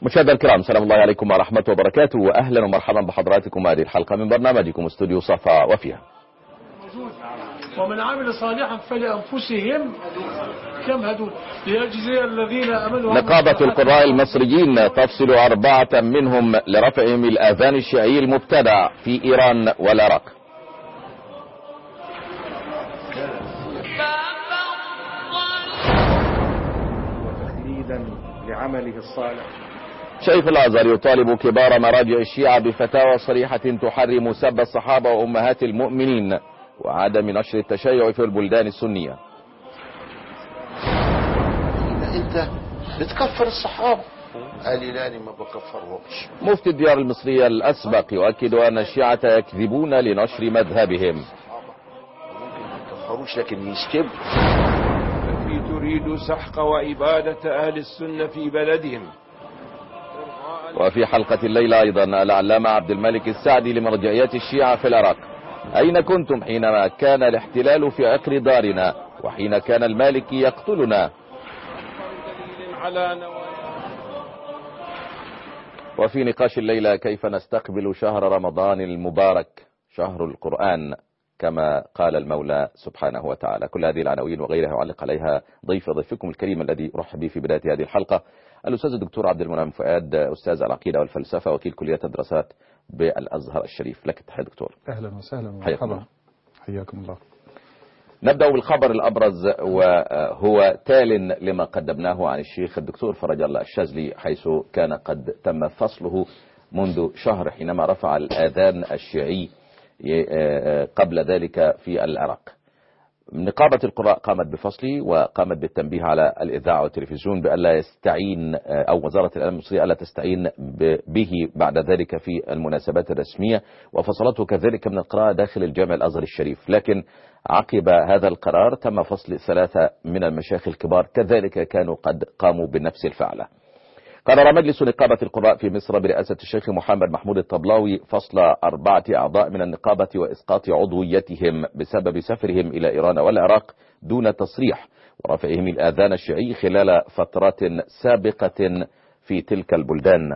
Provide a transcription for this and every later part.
مشاهدينا الكرام، سلام الله عليكم ورحمة وبركاته، وأهلا ومرحبا بحضراتكم هذه الحلقة من برنامجكم استوديو صفا وفيها. ومن عمل صالحا فلأنفسهم يمهدون ليجزي الذين آمنوا. نقابة القراء المصريين تفصل 4 منهم لرفعهم الآذان الشيعي المبتدع في إيران والعراق. وتخليدا لعمله الصالح. شيخ الأزهر يطالب كبار مراجع الشيعة بفتاوى صريحة تحرم سب الصحابة وأمهات المؤمنين وعدم نشر التشيع في البلدان السنية. انت بتكفر الصحابة؟ قال لي لا، ما بكفرهمش. مفتي الديار المصرية الأسبق يؤكد أن الشيعة يكذبون لنشر مذهبهم. ممكن ما يكفروش لكن يسكبوا. التي تريد سحق وإبادة أهل السنة في بلدهم. وفي حلقة الليلة أيضا العلامة عبد الملك السعدي لمرجعيات الشيعة في العراق: أين كنتم حينما كان الاحتلال في عقر دارنا وحين كان المالكي يقتلنا؟ وفي نقاش الليلة: كيف نستقبل شهر رمضان المبارك، شهر القرآن كما قال المولى سبحانه وتعالى. كل هذه العناوين وغيرها يعلق عليها ضيفكم الكريم الذي رحب به في بداية هذه الحلقة، الأستاذ الدكتور عبد المنعم فؤاد، أستاذ العقيدة والفلسفة، وكيل كلية الدراسات بالأزهر الشريف. لك التحية دكتور. أهلا وسهلا ومرحبا، حياكم الله. نبدأ بالخبر الأبرز، وهو تال لما قدمناه عن الشيخ الدكتور فرج الله الشاذلي، حيث كان قد تم فصله منذ شهر حينما رفع الآذان الشيعي قبل ذلك في العراق. نقابة القراء قامت بفصله وقامت بالتنبيه على الإذاعة والتلفزيون بألا يستعين، أو وزارة الإعلام المصرية ألا تستعين به بعد ذلك في المناسبات الرسمية، وفصلته كذلك من القراءة داخل الجامع الأزهر الشريف. لكن عقب هذا القرار تم فصل 3 من المشايخ الكبار، كذلك كانوا قد قاموا بنفس الفعلة. قرر مجلس نقابة القراء في مصر برئاسة الشيخ محمد محمود الطبلاوي فصل 4 أعضاء من النقابة وإسقاط عضويتهم بسبب سفرهم إلى إيران والعراق دون تصريح، ورفعهم الآذان الشيعي خلال فترات سابقة في تلك البلدان.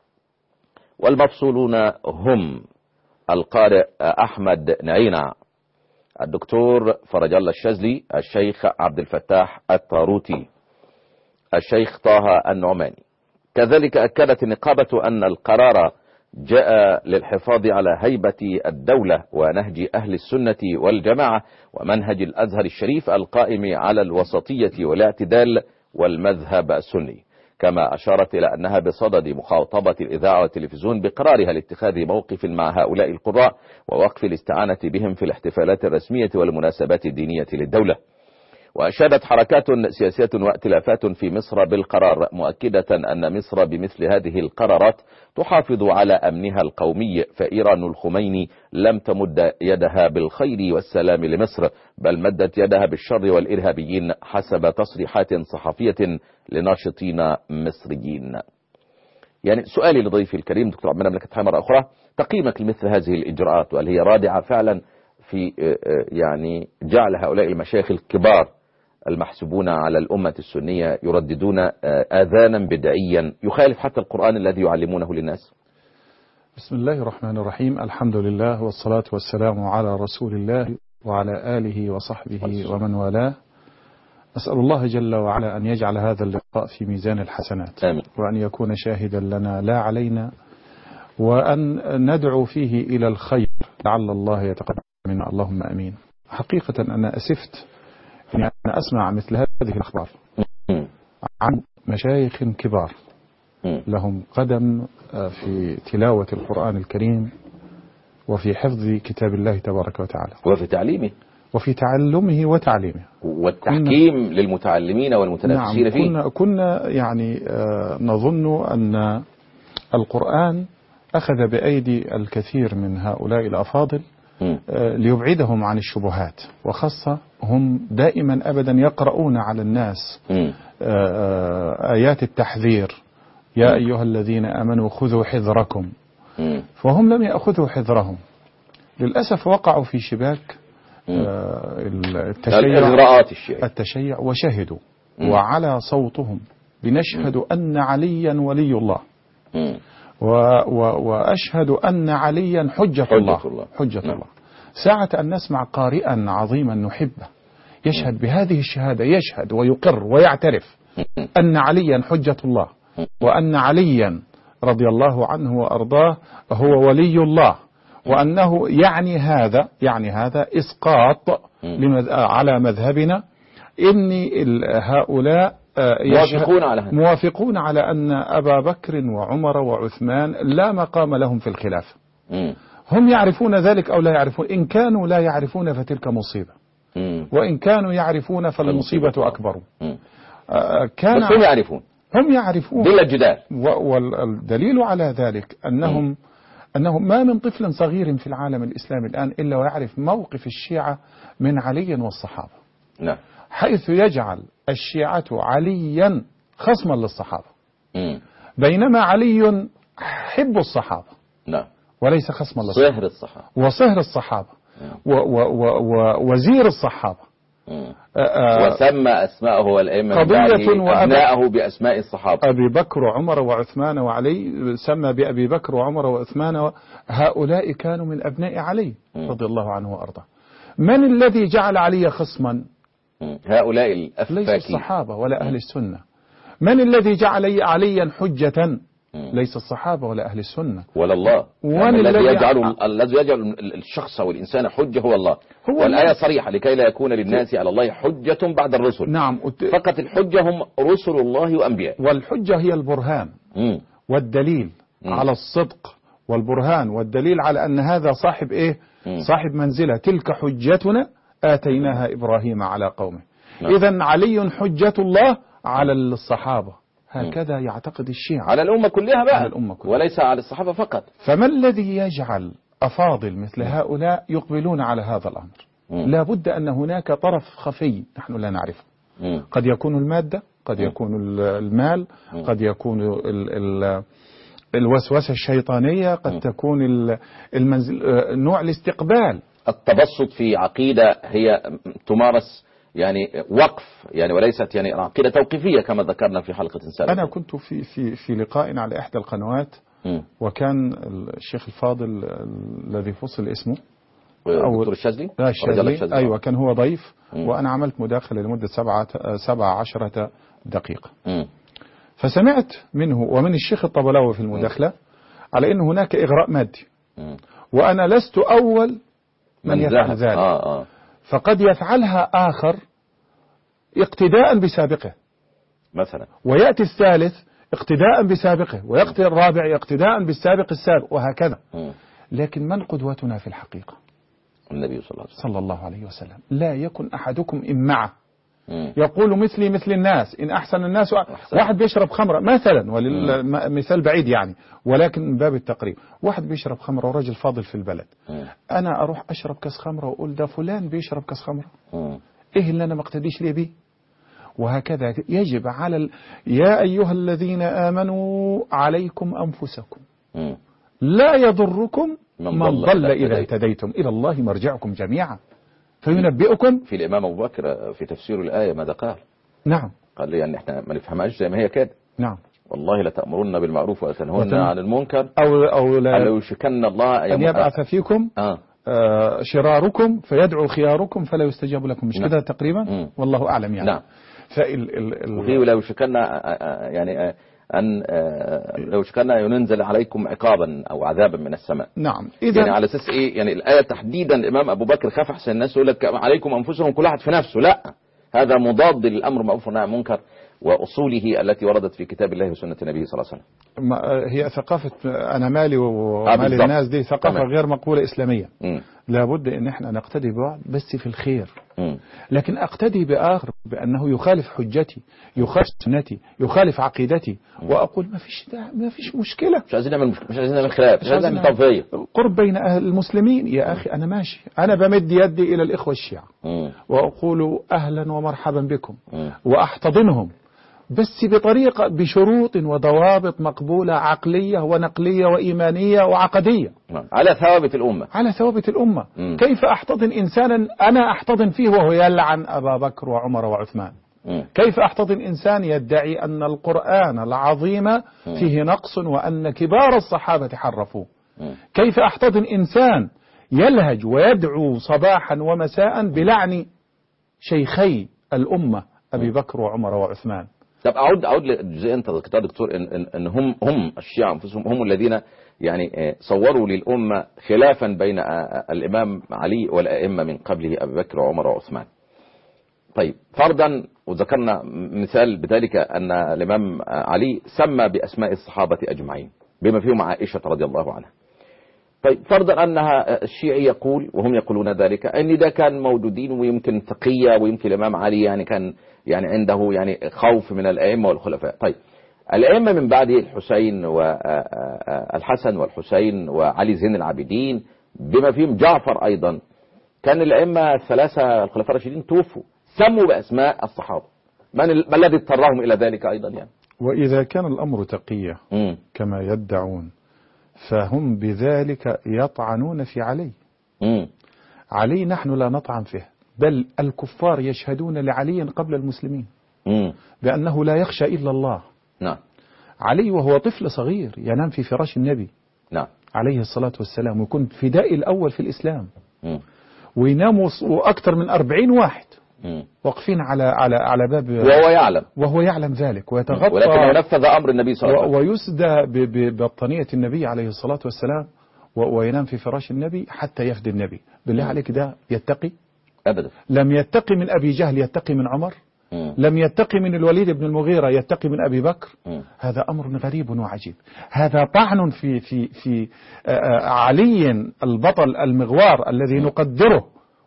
والمفصولون هم القارئ أحمد نعينع، الدكتور فرج الله الشاذلي، الشيخ عبد الفتاح الطاروتي، الشيخ طه النعماني. كذلك أكدت النقابة أن القرار جاء للحفاظ على هيبة الدولة ونهج أهل السنة والجماعة ومنهج الأزهر الشريف القائم على الوسطية والاعتدال والمذهب السني. كما أشارت إلى أنها بصدد مخاطبة الإذاعة والتلفزيون بقرارها لاتخاذ موقف مع هؤلاء القراء ووقف الاستعانة بهم في الاحتفالات الرسمية والمناسبات الدينية للدولة. وأشادت حركات سياسية وائتلافات في مصر بالقرار، مؤكدة أن مصر بمثل هذه القرارات تحافظ على أمنها القومي، فإيران الخميني لم تمد يدها بالخير والسلام لمصر، بل مدت يدها بالشر والإرهابيين حسب تصريحات صحفية لناشطين مصريين. يعني سؤالي لضيفي الكريم دكتور عبد المنعم لك تحية مرة أخرى، تقييمك لمثل هذه الإجراءات، وهل هي رادعة فعلا في يعني جعل هؤلاء المشايخ الكبار المحسوبون على الأمة السنية يرددون آذانا بدعيا يخالف حتى القرآن الذي يعلمونه للناس؟ بسم الله الرحمن الرحيم، الحمد لله والصلاة والسلام على رسول الله وعلى آله وصحبه ومن والاه. أسأل الله جل وعلا أن يجعل هذا اللقاء في ميزان الحسنات، آمين. وأن يكون شاهدا لنا لا علينا، وأن ندعو فيه إلى الخير لعل الله يتقبل منا، اللهم أمين. حقيقة أنا أسفت أن أسمع مثل هذه الأخبار عن مشايخ كبار لهم قدم في تلاوة القرآن الكريم وفي حفظ كتاب الله تبارك وتعالى وفي تعليمه وفي تعلمه وتعليمه والتحكيم للمتعلمين والمتنافسين. نعم، فيه كنا يعني نظن أن القرآن أخذ بأيدي الكثير من هؤلاء الأفاضل ليبعدهم عن الشبهات، وخاصة هم دائما أبدا يقرؤون على الناس آيات التحذير: يا أيها الذين آمنوا خذوا حذركم. فهم لم يأخذوا حذرهم، للأسف وقعوا في شباك التشيع وشهدوا وعلى صوتهم بنشهد أن عليا ولي الله، وأشهد أن عليا حجة الله. ساعة أن نسمع قارئا عظيما نحبه يشهد بهذه الشهادة، يشهد ويقر ويعترف أن عليا حجة الله، وأن عليا رضي الله عنه وأرضاه هو ولي الله، وأنه يعني هذا إسقاط على مذهبنا، إن هؤلاء موافقون على أن أبا بكر وعمر وعثمان لا مقام لهم في الخلافة. هم يعرفون ذلك أو لا يعرفون؟ إن كانوا لا يعرفون فتلك مصيبة، وإن كانوا يعرفون فالمصيبة أكبر. هم يعرفون بلا جدال. والدليل على ذلك أنهم ما من طفل صغير في العالم الإسلامي الآن إلا ويعرف موقف الشيعة من علي والصحابة. نعم. حيث يجعل الشيعة عليا خصما للصحابة، بينما علي حب الصحابة، نعم، وليس خصما للصحابة، صهر الصحابة، وصهر الصحابة، ووزير الصحابة، وسمى أسماءه والأئمة أبناءه بأسماء الصحابة، أبي بكر وعمر وعثمان وعلي، سمى بأبي بكر وعمر وعثمان، هؤلاء كانوا من أبناء علي رضي الله عنه وأرضاه. من الذي جعل علي خصما؟ هؤلاء الأفاكين، ليس الصحابة ولا أهل السنة. من الذي جعل عليا حجة؟ ليس الصحابة ولا أهل السنة ولا الله. الذي يجعل الشخص والإنسان حجة هو الله. والآية صريحة: لكي لا يكون للناس على الله حجة بعد الرسل. نعم. فقط الحجة هم رسل الله وأنبياء، والحجة هي البرهان والدليل على الصدق، والبرهان والدليل على أن هذا صاحب إيه؟ صاحب منزلة. تلك حجتنا آتيناها إبراهيم على قومه. إذن علي حجة الله على الصحابة، هكذا يعتقد الشيعة، على الأمة كلها بقى، على الأمة كلها، وليس على الصحابة فقط. فما الذي يجعل أفاضل مثل هؤلاء يقبلون على هذا الأمر؟ لا بد أن هناك طرف خفي نحن لا نعرفه. قد يكون المادة، قد يكون المال، قد يكون الوسوسة الشيطانية، قد تكون المنزل، نوع الاستقبال، التبسط في عقيدة هي تمارس يعني وقف، يعني وليست يعني عقيدة توقيفية كما ذكرنا في حلقة سابقة. أنا كنت في لقاء على إحدى القنوات، وكان الشيخ الفاضل الذي فصل اسمه دكتور الشاذلي، أيوة، كان هو ضيف، وأنا عملت مداخلة لمدة 17 دقيقة. فسمعت منه ومن الشيخ الطبلاوي في المداخلة على أن هناك إغراء مادي، وأنا لست أول من يفعل ذلك. فقد يفعلها آخر اقتداء بسابقه مثلا، ويأتي الثالث اقتداء بسابقه، ويأتي الرابع اقتداء بالسابق السابق، وهكذا. لكن من قدوتنا في الحقيقة؟ النبي صلى الله عليه وسلم. لا يكن أحدكم إمعة يقول مثلي مثل الناس، إن أحسن الناس واحد بيشرب خمرة مثلا، وللمثال بعيد يعني، ولكن من باب التقريب، واحد بيشرب خمرة وراجل فاضل في البلد، أنا أروح أشرب كاس خمرة وأقول ده فلان بيشرب كاس خمرة، إيه اللي أنا ما اقتديش ليه بيه؟ وهكذا يجب على يا أيها الذين آمنوا عليكم أنفسكم لا يضركم من ضل إذا اهتديتم، إلى الله مرجعكم جميعا فينبئكم. في الإمام أبو بكر في تفسير الآية ماذا قال؟ نعم، قال لي يعني احنا ما نفهمهاش زي ما هي كده. نعم، والله لتأمرن بالمعروف وتنهون عن المنكر، أو لا يوشكن الله أن يبعث فيكم شراركم فيدعو خياركم فلا يستجاب لكم، مش كده تقريبا؟ والله أعلم يعني. نعم. وفي لا يوشكن يعني أن لو شكلنا ينزل عليكم عقابا أو عذابا من السماء. نعم. يعني على أساس إيه؟ يعني الآية تحديدا الإمام أبو بكر خاف أحسن الناس يقول لك عليكم أنفسهم، كل واحد في نفسه. لا، هذا مضاد للأمر معروف والنهي عن المنكر وأصوله التي وردت في كتاب الله وسنة النبي صلى الله عليه وسلم. هي ثقافة أنا مالي ومال الناس، دي ثقافة غير مقولة إسلامية. لابد إن إحنا نقتدي ببعض بس في الخير. لكن أقتدي بآخر بأنه يخالف حجتي، يخالف سنتي، يخالف عقيدتي، وأقول ما فيش مشكلة، مش عايزين نعمل خلاف، مش عايزين نعمل طفية، قرب بين أهل المسلمين. يا أخي أنا ماشي، أنا بمد يدي إلى الإخوة الشيعة وأقول أهلا ومرحبا بكم وأحتضنهم، بس بطريقة بشروط وضوابط مقبولة عقلية ونقلية وإيمانية وعقدية، على ثوابت الأمة، على ثوابت الأمة. كيف أحتضن إنسانا أنا أحتضن فيه وهو يلعن أبا بكر وعمر وعثمان؟ كيف أحتضن إنسان يدعي أن القرآن العظيم فيه نقص وأن كبار الصحابة حرفوه؟ كيف أحتضن إنسان يلهج ويدعو صباحا ومساء بلعن شيخي الأمة أبي بكر وعمر وعثمان؟ طب أعود لجزئية أنت ذكرتها دكتور، إن هم الشيعة أنفسهم هم الذين يعني صوروا للأمة خلافا بين الإمام علي والأئمة من قبله أبي بكر وعمر وعثمان. طيب فرضا، وذكرنا مثال بذلك أن الإمام علي سمى بأسماء الصحابة أجمعين بما فيهم عائشة رضي الله عنها. طيب فرضا أنها الشيعي يقول وهم يقولون ذلك أن ده كان موجودين ويمكن تقية ويمكن الإمام علي يعني كان يعني عنده يعني خوف من الأئمة والخلفاء. طيب الأئمة من بعده الحسين والحسن والحسين وعلي زين العابدين بما فيهم جعفر أيضا، كان الأئمة الثلاثة الخلفاء الراشدين توفوا سموا بأسماء الصحابة. ما الذي اضطرهم إلى ذلك أيضا يعني؟ وإذا كان الأمر تقية كما يدعون فهم بذلك يطعنون في علي. علي نحن لا نطعن فيه، بل الكفار يشهدون لعلي قبل المسلمين بأنه لا يخشى إلا الله. نعم. علي وهو طفل صغير ينام في فراش النبي نعم عليه الصلاة والسلام، ويكون فدائي الأول في الإسلام، ويناموا أكثر من 40 واحد واقفين على باب، وهو يعلم ذلك ويتغطى، ولكن ينفذ أمر النبي صلى الله عليه وسلم ويسدى ببطانية النبي عليه الصلاة والسلام وينام في فراش النبي حتى يفدي النبي. بالله عليك ده يتقي؟ أبدا. لم يتقي من أبي جهل، يتقي من عمر. لم يتقي من الوليد بن المغيرة، يتقي من أبي بكر. هذا أمر غريب وعجيب. هذا طعن في علي البطل المغوار الذي نقدره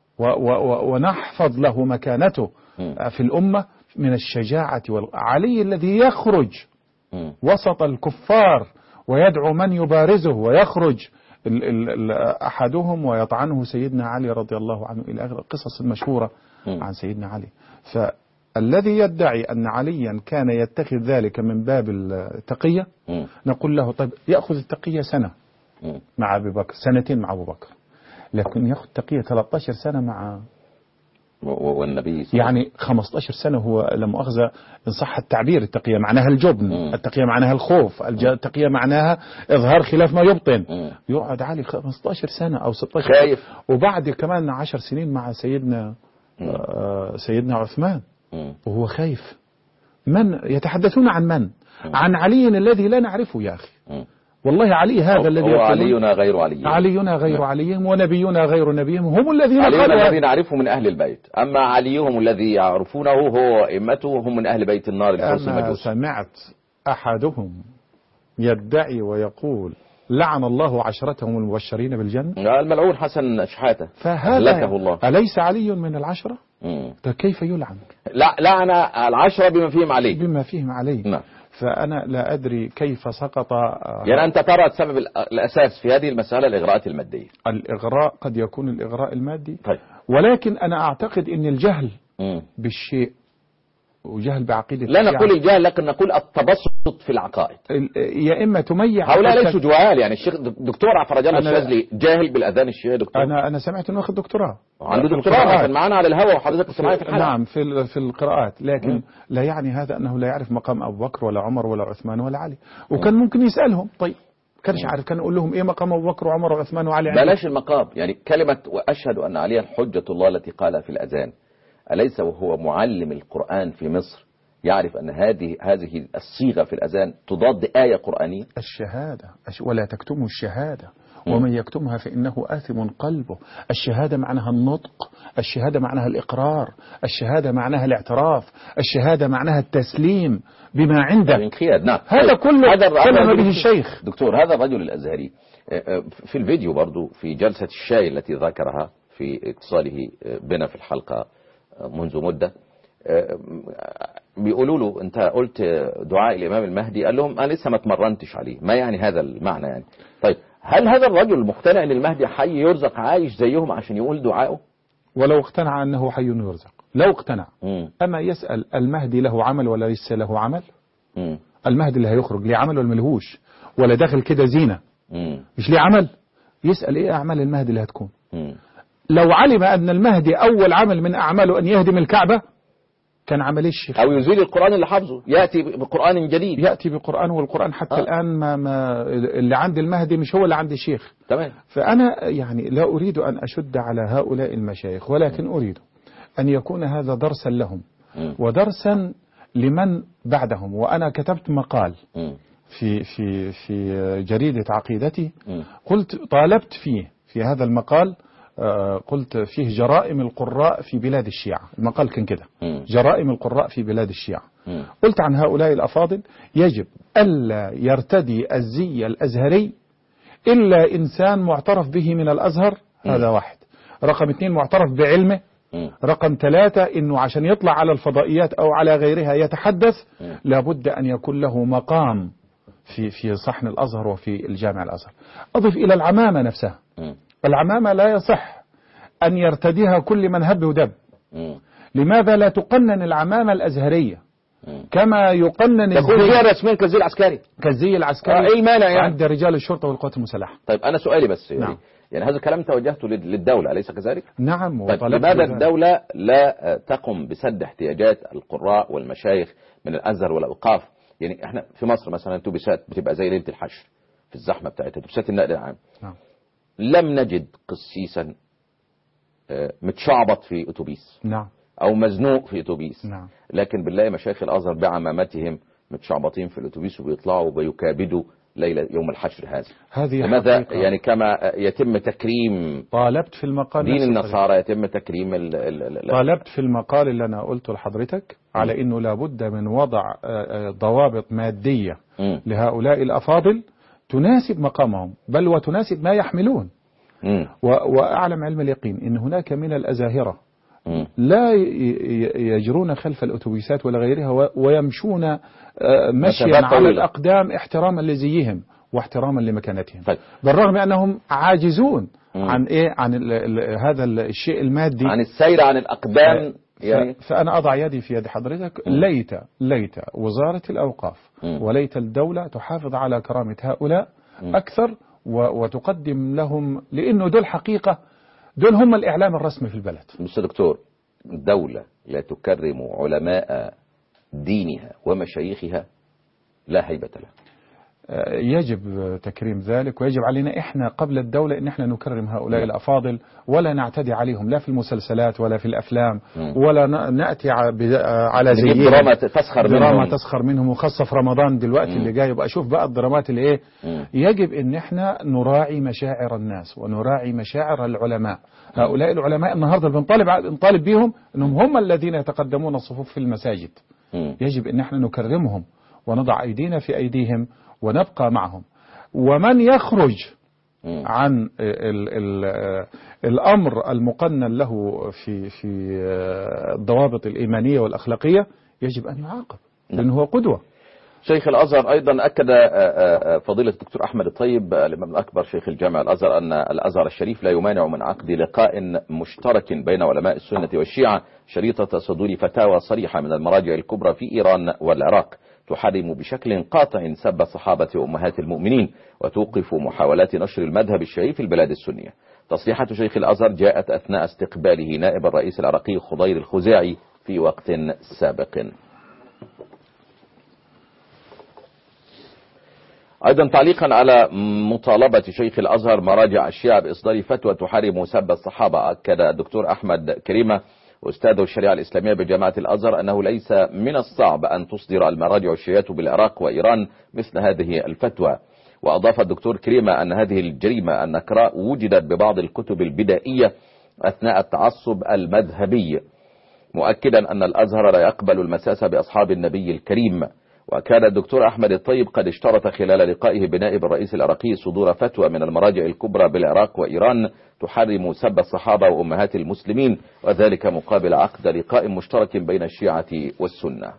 ونحفظ له مكانته في الأمة من الشجاعة. علي الذي يخرج وسط الكفار ويدعو من يبارزه، ويخرج أحدهم ويطعنه سيدنا علي رضي الله عنه إلى آخر القصص المشهورة عن سيدنا علي. فالذي يدعي أن عليا كان يتخذ ذلك من باب التقية نقول له طيب يأخذ التقية سنة مع أبي بكر، سنتين مع أبو بكر، لكن يأخذ تقية 13 سنة مع والنبي يعني 15 سنة. هو لم أخذ إن صح التعبير التقية معناها الجبن، التقية معناها الخوف، التقية معناها إظهار خلاف ما يبطن. يقعد علي 15 سنة أو 16 خايف، وبعد كمان 10 سنين مع سيدنا عثمان وهو خايف. من يتحدثون عن من؟ عن علي الذي لا نعرفه يا أخي. والله علي هذا الذي علينا غير علي، علينا غير عليهم، ونبينا غير نبيهم، هم الذين علينا الذي نعرفه من أهل البيت، أما عليهم الذي يعرفونه هو أئمته هم من أهل بيت النار الفرس المجوس. سمعت أحدهم يدعي ويقول لعن الله عشرتهم المبشرين بالجنة، الملعون حسن شحاتة فهذا الله. أليس علي من العشرة؟ كيف يلعن؟ لعن العشرة بما فيهم علي، بما فيهم علي. نعم. فأنا لا أدري كيف سقط. يعني أنت ترى السبب الأساس في هذه المسألة الإغراءات المادية. الإغراء قد يكون الإغراء المادي. طيب. ولكن أنا أعتقد أن الجهل بالشيء وجهل بعقيدة لا نقول الجهل، لكن نقول التبسط في العقائد. يا إما تميع هؤلاء ليسوا جهال. يعني الشيخ دكتور فرجالة الشاذلي جاهل بالأذان الشيعي دكتور. أنا سمعت أنه أخذ دكتوراه، عنده دكتوراه معنا على الهواء وحضرتك سمعت في الحلقة. نعم في القراءات، لكن لا يعني هذا أنه لا يعرف مقام أبو بكر ولا عمر ولا عثمان ولا علي. وكان ممكن يسألهم طيب كانش عارف، كان يقول لهم إيه مقام أبو بكر وعمر وعثمان وعلي. بلاش المقام، يعني كلمة وأشهد أن عليا حجة الله التي قالها في الأذان، أليس وهو معلم القرآن في مصر يعرف أن هذه الصيغة في الأذان تضاد آية قرآنية؟ الشهادة ولا تكتموا الشهادة ومن يكتمها فإنه آثم قلبه. الشهادة معناها النطق، الشهادة معناها الإقرار، الشهادة معناها الاعتراف، الشهادة معناها التسليم بما عنده. الانقياد. نعم. هذا كله كلم به الشيخ. دكتور هذا الرجل الأزهري في الفيديو برضو في جلسة الشاي التي ذكرها في اتصاله بنا في الحلقة منذ مدة، بيقولوا له أنت قلت دعاء الإمام المهدي، قال لهم أنا لسه ما اتمرنتش عليه. ما يعني هذا المعنى يعني؟ طيب هل هذا الرجل مقتنع أن المهدي حي يرزق عايش زيهم عشان يقول دعائه؟ ولو اقتنع أنه حي يرزق، لو اقتنع. أما يسأل المهدي له عمل ولا ليس له عمل؟ المهدي اللي هيخرج ليه عمل ولا ملهوش؟ ولا داخل كده زينة مش ليه عمل؟ يسأل إيه أعمال المهدي اللي هتكون؟ لو علم أن المهدي أول عمل من أعماله أن يهدم الكعبة كان عمل الشيخ، أو يزيل القرآن اللي حافظه، يأتي بقرآن جديد. يأتي بقرآن، والقرآن حتى الآن ما اللي عند المهدي مش هو اللي عند الشيخ. تمام. فأنا يعني لا أريد أن أشد على هؤلاء المشايخ، ولكن أريد أن يكون هذا درسا لهم ودرسا لمن بعدهم. وأنا كتبت مقال في جريدة عقيدتي، قلت طالبت فيه في هذا المقال، قلت فيه جرائم القراء في بلاد الشيعة. المقال كان كده، جرائم القراء في بلاد الشيعة. قلت عن هؤلاء الأفاضل يجب ألا يرتدي الزي الأزهري إلا إنسان معترف به من الأزهر، هذا واحد. رقم 2 معترف بعلمه. رقم 3 إنه عشان يطلع على الفضائيات أو على غيرها يتحدث لابد أن يكون له مقام في صحن الأزهر وفي الجامع الأزهر. أضف إلى العمامة نفسها. العمامة لا يصح أن يرتديها كل من هب ودب. لماذا لا تقنن العمامة الأزهرية كما يقنن تكون زي رسميا كالزي العسكري؟ كالزي العسكري. ايه المانع يعني؟ عند رجال الشرطة والقوات المسلحة. طيب أنا سؤالي بس نعم. يعني هذا الكلام توجهته للدولة أليس كذلك؟ نعم. طيب لماذا الدولة لا تقوم بسد احتياجات القراء والمشايخ من الأزهر والأوقاف؟ يعني احنا في مصر مثلا الأتوبيسات بتبقى زي ليلة الحشر في الزحمة بتاعتها، أتوبيسات النقل العام. نعم. لم نجد قسيسا متشعبط في أتوبيس. نعم. أو مزنوق في أتوبيس. نعم. لكن بالله مشايخ الأزهر بعمامتهم متشعبطين في الأتوبيس وبيطلعوا وبيكابدوا ليلة يوم الحشر هذه. لماذا حقيقة. يعني كما يتم تكريم طالبت في المقال دين النصارى يتم تكريم طالبت في المقال اللي أنا قلته لحضرتك على أنه لابد من وضع ضوابط مادية لهؤلاء الأفاضل تناسب مقامهم بل وتناسب ما يحملون. وأعلم علم اليقين أن هناك من الأزاهرة لا يجرون خلف الأتوبيسات ولا غيرها ويمشون مشيا على الأقدام احتراما لزيهم واحتراما لمكانتهم. طيب. بالرغم أنهم عاجزون عن هذا الشيء المادي، عن السير عن الأقدام. يعني فأنا أضع يدي في يد حضرتك. ليت وزارة الأوقاف وليت الدولة تحافظ على كرامة هؤلاء أكثر وتقدم لهم، لأنه دول حقيقة، دول هم الإعلام الرسمي في البلد. مستر دكتور، الدولة لا تكرم علماء دينها ومشايخها لا هيبة لها. يجب تكريم ذلك، ويجب علينا إحنا قبل الدولة إن إحنا نكرم هؤلاء الأفاضل ولا نعتدي عليهم لا في المسلسلات ولا في الأفلام ولا نأتي على زيهم دراما تسخر منهم، وخاصة في رمضان دلوقتي اللي جاي. يبقى أشوف بقى الدرامات اللي إيه. يجب إن إحنا نراعي مشاعر الناس ونراعي مشاعر العلماء. هؤلاء العلماء النهاردة بنطالب بيهم إنهم هم الذين يتقدمون الصفوف في المساجد. يجب إن إحنا نكرمهم ونضع أيدينا في أيديهم ونبقى معهم. ومن يخرج عن الأمر المقنن له في الضوابط الإيمانية والأخلاقية يجب أن يعاقب لأنه هو قدوة. شيخ الأزهر أيضا أكد فضيلة الدكتور أحمد الطيب الإمام الأكبر شيخ الجامع الأزهر أن الأزهر الشريف لا يمانع من عقد لقاء مشترك بين علماء السنة والشيعة شريطة صدور فتاوى صريحة من المراجع الكبرى في إيران والعراق تحرم بشكل قاطع سب الصحابة وأمهات المؤمنين وتوقف محاولات نشر المذهب الشيعي في البلاد السنية. تصريحات شيخ الأزهر جاءت أثناء استقباله نائب الرئيس العراقي خضير الخزاعي في وقت سابق. أيضا تعليقا على مطالبة شيخ الأزهر مراجع الشيعة بإصدار فتوى تحرم سب الصحابة، أكد الدكتور أحمد كريمة أستاذ الشريعة الإسلامية بجامعة الأزهر أنه ليس من الصعب أن تصدر المراجع الشيعية بالعراق وإيران مثل هذه الفتوى. وأضاف الدكتور كريمة أن هذه الجريمة النكراء وجدت ببعض الكتب البدائية أثناء التعصب المذهبي، مؤكدا أن الأزهر لا يقبل المساس بأصحاب النبي الكريم. وكان الدكتور أحمد الطيب قد اشترط خلال لقائه بنائب الرئيس العراقي صدور فتوى من المراجع الكبرى بالعراق وإيران تحرم سب الصحابة وأمهات المسلمين، وذلك مقابل عقد لقاء مشترك بين الشيعة والسنة.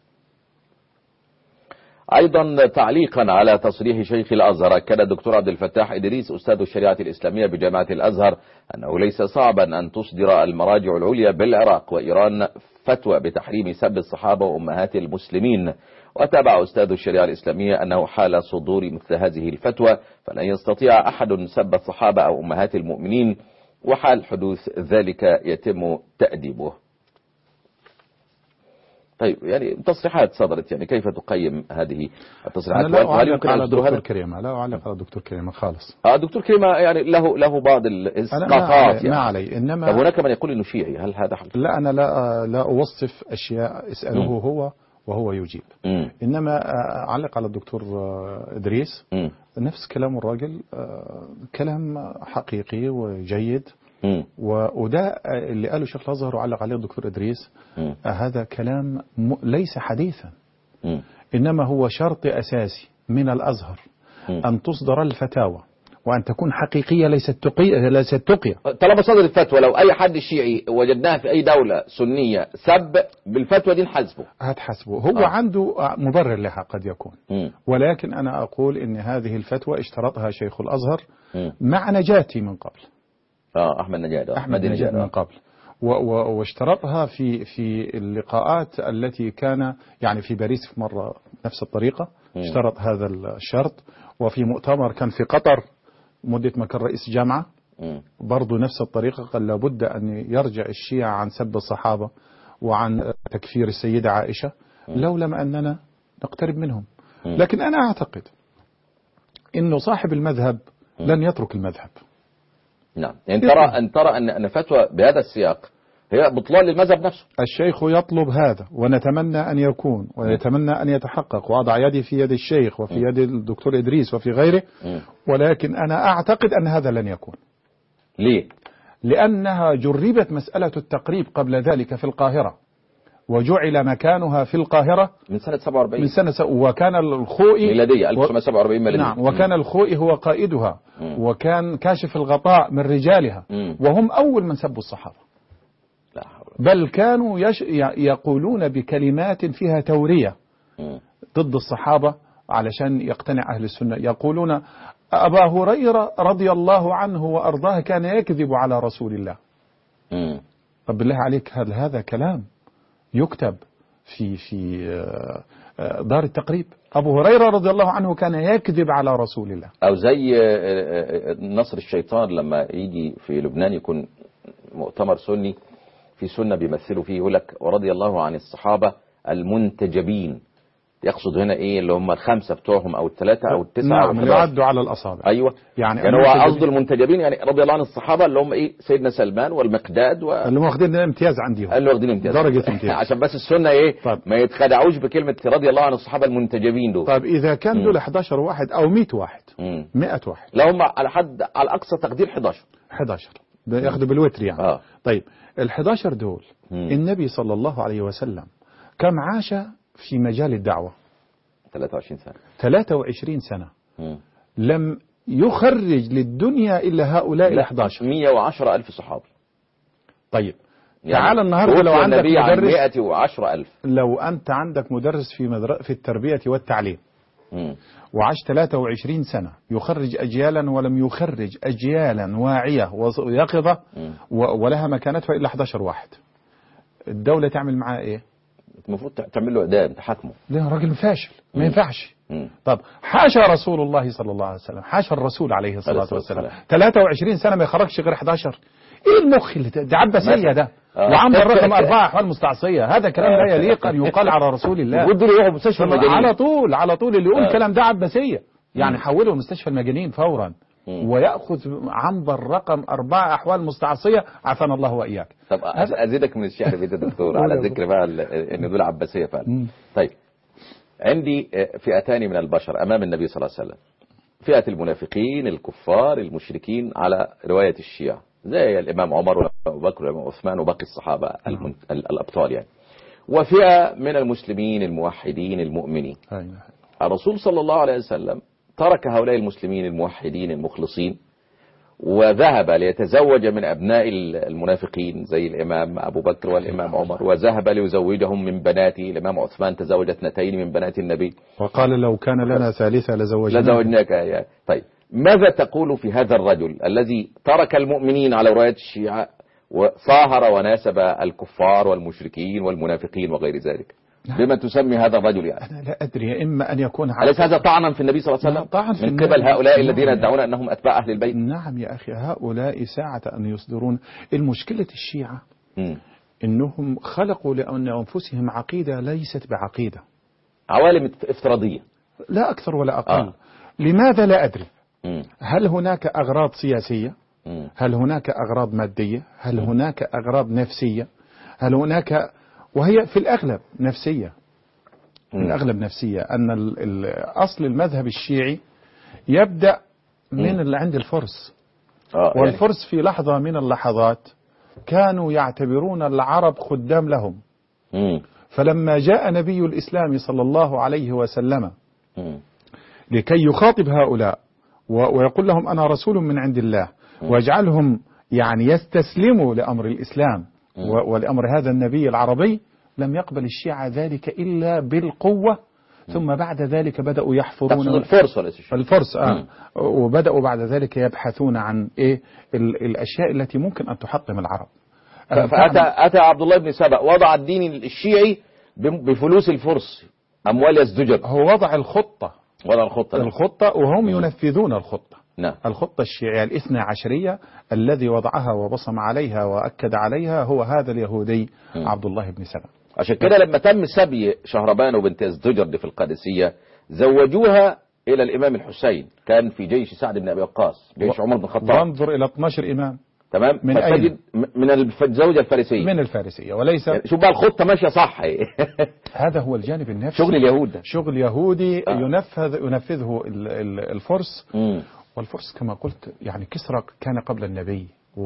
أيضا تعليقا على تصريح شيخ الأزهر كان الدكتور عبد الفتاح إدريس أستاذ الشريعة الإسلامية بجامعة الأزهر أنه ليس صعبا أن تصدر المراجع العليا بالعراق وإيران فتوى بتحريم سب الصحابة وأمهات المسلمين. وتابع أستاذ الشريعة الإسلامية أنه حال صدور مثل هذه الفتوى فلن يستطيع أحد سب الصحابة أو أمهات المؤمنين، وحال حدوث ذلك يتم تأديبه. طيب يعني تصريحات صدرت، يعني كيف تقيم هذه التصريحات؟ أنا لا وهل أعلق يمكن على أن تصدر الدكتور هذا؟ كريمة، لا أعلق على الدكتور كريمة خالص. دكتور كريمة يعني له بعض أنا الإسقاطات يعني. ما علي، إنما طب هناك من يقول إنه شيعي، هل هذا حقيقي؟ لا، أنا لا أوصف أشياء، اسأله هو وهو يجيب. إنما أعلق على الدكتور إدريس، نفس كلام الراجل، كلام حقيقي وجيد، وده اللي قاله شيخ الأزهر وعلق عليه الدكتور إدريس. هذا كلام ليس حديثا، إنما هو شرط أساسي من الأزهر أن تصدر الفتاوى وأن تكون حقيقية ليست تقية. طالما صدر الفتوى، لو أي حد شيعي وجدناه في أي دولة سنية سب بالفتوى دي نحاسبه. هتحاسبه هو عنده مبرر لها قد يكون، ولكن أنا أقول إن هذه الفتوى اشترطها شيخ الأزهر مع نجاتي من قبل. أحمد نجاد من قبل، واشترطها في اللقاءات التي كان يعني في باريس في مرة نفس الطريقة اشترط هذا الشرط، وفي مؤتمر كان في قطر مدة ما كان رئيس جامعة برضو نفس الطريقة، قال لابد أن يرجع الشيعة عن سب الصحابة وعن تكفير السيدة عائشة لولا أننا نقترب منهم. لكن أنا أعتقد أنه صاحب المذهب لن يترك المذهب. نعم، يعني ترى أن فتوى بهذا السياق هي بطلان للمذهب نفسه. الشيخ يطلب هذا ونتمنى أن يكون ويتمنى أن يتحقق، وأضع يدي في يد الشيخ وفي يد الدكتور إدريس وفي غيره، ولكن أنا أعتقد أن هذا لن يكون. ليه؟ لأنها جربت مسألة التقريب قبل ذلك في القاهرة، وجعل مكانها في القاهرة من سنة 47 وكان الخوئي ميلادية 1947 ميلادية. نعم، وكان الخوئي هو قائدها وكان كاشف الغطاء من رجالها، وهم أول من سبوا الصحابة، بل كانوا يقولون بكلمات فيها تورية ضد الصحابة علشان يقتنع أهل السنة. يقولون أبا هريرة رضي الله عنه وأرضاه كان يكذب على رسول الله. طب بالله عليك، هذا كلام يكتب في دار التقريب؟ أبو هريرة رضي الله عنه كان يكذب على رسول الله. أو زي نصر الشيطان لما يجي في لبنان يكون مؤتمر سني في سنة بيمثلوا فيه، يقول لك ورضي الله عن الصحابة المنتجبين. يقصد هنا ايه؟ اللي هم الخمسة بتوعهم او الثلاثة او التسعة او ال11. يعدوا على الاصابع. ايوه، يعني هو قصد المنتجبين يعني رضي الله عن الصحابة اللي هم ايه؟ سيدنا سلمان والمقداد اللي واخدين امتياز عندهم، اللي واخدين امتياز درجة امتياز عشان بس السنة ايه؟ ما يتخدعوش بكلمة رضي الله عن الصحابة المنتجبين دول. طيب اذا كان دول 11 واحد او 100 واحد 100 واحد، لا هم على اقصى تقدير 11 ياخذوا بالوتر يعني. طيب ال11 دول النبي صلى الله عليه وسلم كم عاش في مجال الدعوة؟ 23 سنة. لم يخرج للدنيا إلا هؤلاء ال11. 110,000 صحابي. طيب يعني تعال النهاردة لو عندك مدرس 110,000، لو أنت عندك مدرس في التربية والتعليم وعاش 23 سنة يخرج أجيالا ولم يخرج أجيالا واعية ويقظة ولها مكانتها إلا 11 واحد، الدولة تعمل معاه إيه؟ المفروض تعمل له إعدام تحاكمه. ده راجل فاشل ما ينفعش. طب حاشا رسول الله صلى الله عليه وسلم، حاشا الرسول عليه الصلاة والسلام 23 سنة ما يخرجش غير 11. ايه المخ اللي ده عباسية ده وعمل الرقم 4 أحوال مستعصية. هذا كلام لا يليق أن يقال على رسول الله. على طول اللي يقول الكلام ده عباسية يعني حوله مستشفى المجانين فورا ويأخذ عنبر رقم 4 أحوال مستعصية عافانا الله وإياك. طب أزيدك من الشعر بيت الدكتور على ذكر بقى إن دول عباسية فعلا. طيب عندي فئتان من البشر أمام النبي صلى الله عليه وسلم، فئة المنافقين الكفار المشركين على رواية الشيعة زي الإمام عمر وأبو بكر والإمام عثمان وباقي الصحابة الأبطال يعني، وفئة من المسلمين الموحدين المؤمنين. الرسول صلى الله عليه وسلم ترك هؤلاء المسلمين الموحدين المخلصين وذهب ليتزوج من أبناء المنافقين زي الإمام أبو بكر والإمام عمر، وذهب ليزوجهم من بناته. الإمام عثمان تزوج 2 من بنات النبي وقال لو كان لنا ثالثة لزوجناك. طيب ماذا تقول في هذا الرجل الذي ترك المؤمنين على رواية الشيعة وصاهر وناسب الكفار والمشركين والمنافقين وغير ذلك؟ بما تسمي هذا الرجل يعني؟ أنا لا أدري، إما أن يكون أليس هذا طعنا في النبي صلى الله عليه وسلم من قبل هؤلاء الذين يدعون أنهم أتباع أهل البيت؟ نعم يا أخي، هؤلاء ساعة أن يصدرون. المشكلة الشيعة إنهم خلقوا لأنفسهم عقيدة ليست بعقيدة، عوالم افتراضية لا أكثر ولا أقل. لماذا لا أدري. هل هناك أغراض سياسية؟ هل هناك أغراض مادية؟ هل هناك أغراض نفسية؟ هل هناك، وهي في الأغلب نفسية، الأغلب نفسية. أن أصل المذهب الشيعي يبدأ من اللي عند الفرس، والفرس في لحظة من اللحظات كانوا يعتبرون العرب خدام لهم. فلما جاء نبي الإسلام صلى الله عليه وسلم لكي يخاطب هؤلاء ويقول لهم أنا رسول من عند الله، واجعلهم يعني يستسلموا لأمر الإسلام ولأمر هذا النبي العربي، لم يقبل الشيعة ذلك إلا بالقوة. ثم بعد ذلك بدأوا يحفرون الفرس وبدأوا بعد ذلك يبحثون عن الأشياء التي ممكن أن تحطم العرب. فأتى عبد الله بن سبأ وضع الدين الشيعي بفلوس الفرس، أموال يزدجر. هو وضع الخطة وهم ينفذون الخطة. نعم. الخطة الشيعية الاثنى عشرية الذي وضعها وبصم عليها وأكد عليها هو هذا اليهودي عبد الله بن سبأ. عشان كده لما تم سبي شهربان وبنت يزدجر دي في القادسية زوجوها إلى الإمام الحسين، كان في جيش سعد بن أبي وقاص، جيش عمر بن الخطاب. وانظر إلى 12 إمام. تمام. من أين؟ من الزوجة الفارسية. من الفارسية وليس يعني شوف بقى الخطة ماشية صح. هذا هو الجانب النفسي. شغل اليهود ده. شغل يهودي ينفذه الفرس. والفرس كما قلت يعني كسرى كان قبل النبي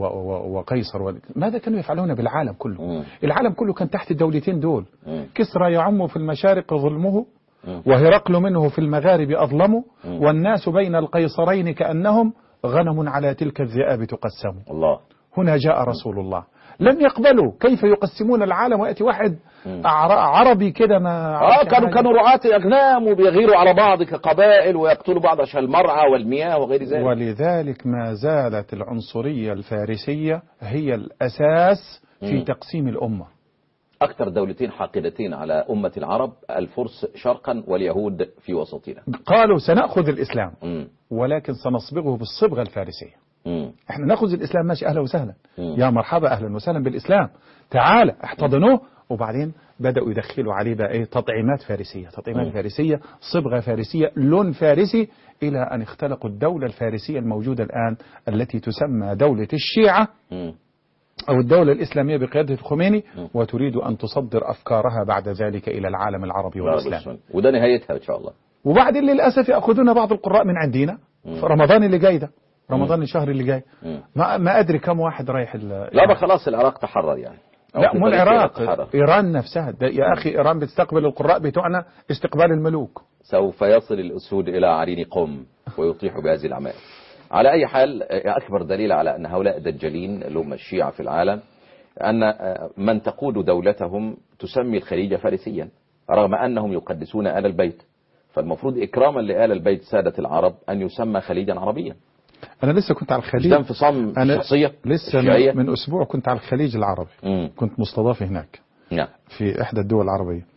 وقيصر ماذا كانوا يفعلون بالعالم كله؟ العالم كله كان تحت الدولتين دول. كسرى يعم في المشارق ظلمه، وهرقل منه في المغارب أظلمه، والناس بين القيصرين كأنهم غنم على تلك الذئاب تقسم. الله. هنا جاء رسول الله، لم يقبلوا كيف يقسمون العالم ويأتي واحد عربي كده ما كانوا رعاة أغنام وبيغيروا على بعض كقبائل ويقتلوا بعض عشان المرعى والمياه وغير ذلك. ولذلك ما زالت العنصرية الفارسية هي الأساس في تقسيم الأمة. أكثر دولتين حاقدتين على أمة العرب الفرس شرقا واليهود في وسطنا. قالوا سنأخذ الإسلام ولكن سنصبغه بالصبغة الفارسية. احنا نأخذ الإسلام ماشي أهلا وسهلا، يا مرحبا أهلا وسهلا بالإسلام، تعال احتضنوه. وبعدين بدأوا يدخلوا عليه بقى تطعيمات فارسية، تطعيمات فارسية، صبغة فارسية، لون فارسي، إلى أن اختلقوا الدولة الفارسية الموجودة الآن التي تسمى دولة الشيعة أو الدولة الإسلامية بقيادة الخميني، وتريد أن تصدر أفكارها بعد ذلك إلى العالم العربي والإسلام. وده نهايتها إن شاء الله. وبعدين للأسف يأخذون بعض القراء من عندنا في رمضان اللي جاي ده، رمضان الشهر اللي جاي، ما أدري كم واحد رايح لا بقى خلاص العراق تحرر يعني. لا مو العراق، إيران نفسها يا أخي، إيران بتستقبل القراء بتوعنا استقبال الملوك. سوف يصل الأسود إلى عرين قم ويطيح بهذه العمائم. على أي حال أكبر دليل على أن هؤلاء دجالين اللي هم الشيعة في العالم أن من تقود دولتهم تسمي الخليج فارسيا رغم أنهم يقدسون آل البيت، فالمفروض إكراما لآل البيت سادة العرب أن يسمى خليجا عربيا. أنا لسه كنت على الخليج، ده انفصام الشخصية لسه من أسبوع كنت على الخليج العربي. كنت مستضاف هناك في إحدى الدول العربية،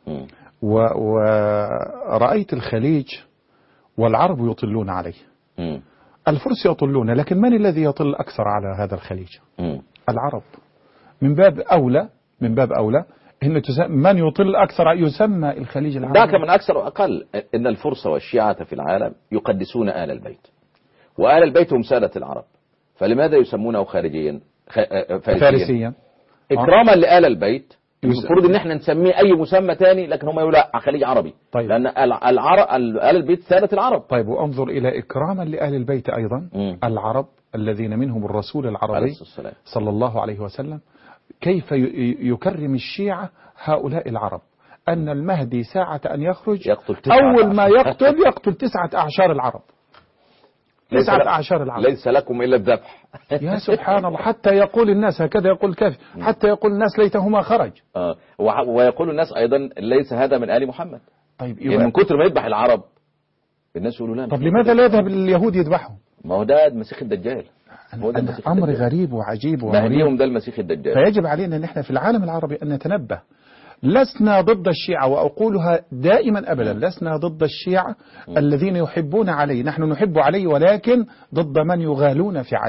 ورأيت الخليج والعرب يطلون عليه. الفرس يطلون، لكن من الذي يطل أكثر على هذا الخليج؟ العرب. من باب أولى إن من يطل أكثر يسمى الخليج العربي. ذاك من أكثر وأقل إن الفرس والشيعة في العالم يقدسون آل البيت، وآل البيت هم سادة العرب، فلماذا يسمونه خارجيا فارسيا؟ إكراما لآل البيت. المفروض ان احنا نسميه اي مسمى تاني، لكن هم يقولوا لا خليج عربي. طيب. لان آل البيت سادة العرب. طيب وانظر الى اكراما لآل البيت ايضا العرب الذين منهم الرسول العربي صلى الله عليه وسلم، كيف يكرم الشيعة هؤلاء العرب؟ ان المهدي ساعة ان يخرج اول ما يقتل 9 أعشار العرب. 9 أعشار العرب. ليس لكم إلا الذبح. يا سبحان الله، حتى يقول الناس هكذا يقول الكافر، حتى يقول الناس ليتهما خرج. ويقول الناس أيضا ليس هذا من آل محمد. طيب يعني من كتر ما يذبح العرب الناس يقولوا لا. طب لماذا لا يذهب اليهود يذبحهم؟ ما هو ده المسيح الدجال. أمر غريب وعجيب ومريب. ده المسيح الدجال. فيجب علينا أن احنا في العالم العربي أن نتنبه. لسنا ضد الشيعة، وأقولها دائما أبدا، لسنا ضد الشيعة الذين يحبون علي، نحن نحب علي ولكن ضد من يغالون في علي.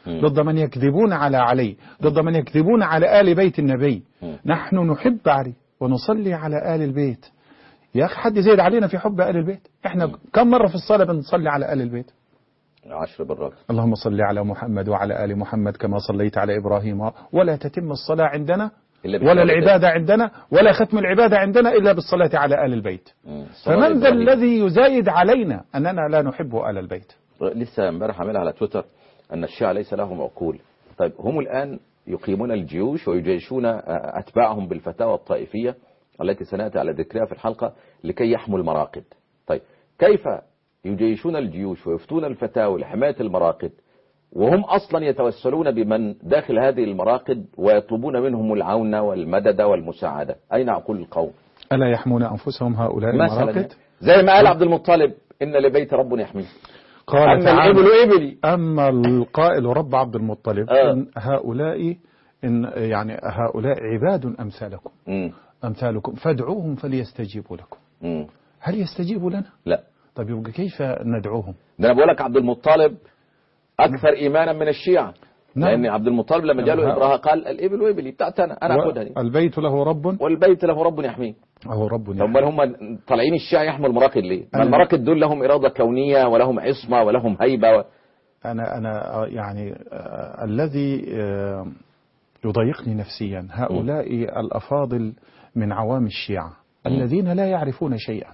ضد من يكذبون على علي، ضد من يكذبون على آل بيت النبي. نحن نحب علي ونصلي على آل البيت. يا أخي حد زيد علينا في حب آل البيت؟ احنا كم مرة في الصلاة بنصلي على آل البيت؟ 10 مرات. اللهم صل على محمد وعلى آل محمد كما صليت على إبراهيم. ولا تتم الصلاة عندنا ولا العبادة عندنا ولا ختم العبادة عندنا إلا بالصلاة على آل البيت. فمن ذا الذي يزايد علينا أننا لا نحب آل البيت؟ لسه امبارح عاملها على تويتر أن الشيعة ليس لهم عقول. طيب هم الآن يقيمون الجيوش ويجيشون أتباعهم بالفتاوى الطائفية التي سنأتي على ذكرها في الحلقة لكي يحموا المراقد. طيب كيف يجيشون الجيوش ويفتون الفتاوى لحماية المراقد وهم أصلا يتوسلون بمن داخل هذه المراقد ويطلبون منهم العون والمدد والمساعدة؟ أين عقول القوم؟ ألا يحمون أنفسهم هؤلاء المراقد؟ زي ما قال عبد المطلب إن لبيت رب يحميه، قال أما الإبل إبلي. أما القائل رب عبد المطلب إن هؤلاء هؤلاء عباد أمثالكم أمثالكم فادعوهم فليستجيبوا لكم. هل يستجيبوا لنا؟ لا. طيب يبقى كيف ندعوهم؟ ده أنا بقول لك عبد المطلب أكثر إيمانا من الشيعة. لأن عبد المطلب لما جاله إبراهيم قال الإبل وإبلي بتاعت أنا أخذها دي. البيت له رب والبيت له رب يحميه. هو رب يحميه. طب هم طالعين الشيعة يحموا المراقد ليه؟ ما المراقد دول لهم إرادة كونية ولهم عصمة ولهم هيبة أنا يعني الذي يضايقني نفسيا هؤلاء الأفاضل من عوام الشيعة الذين لا يعرفون شيئا.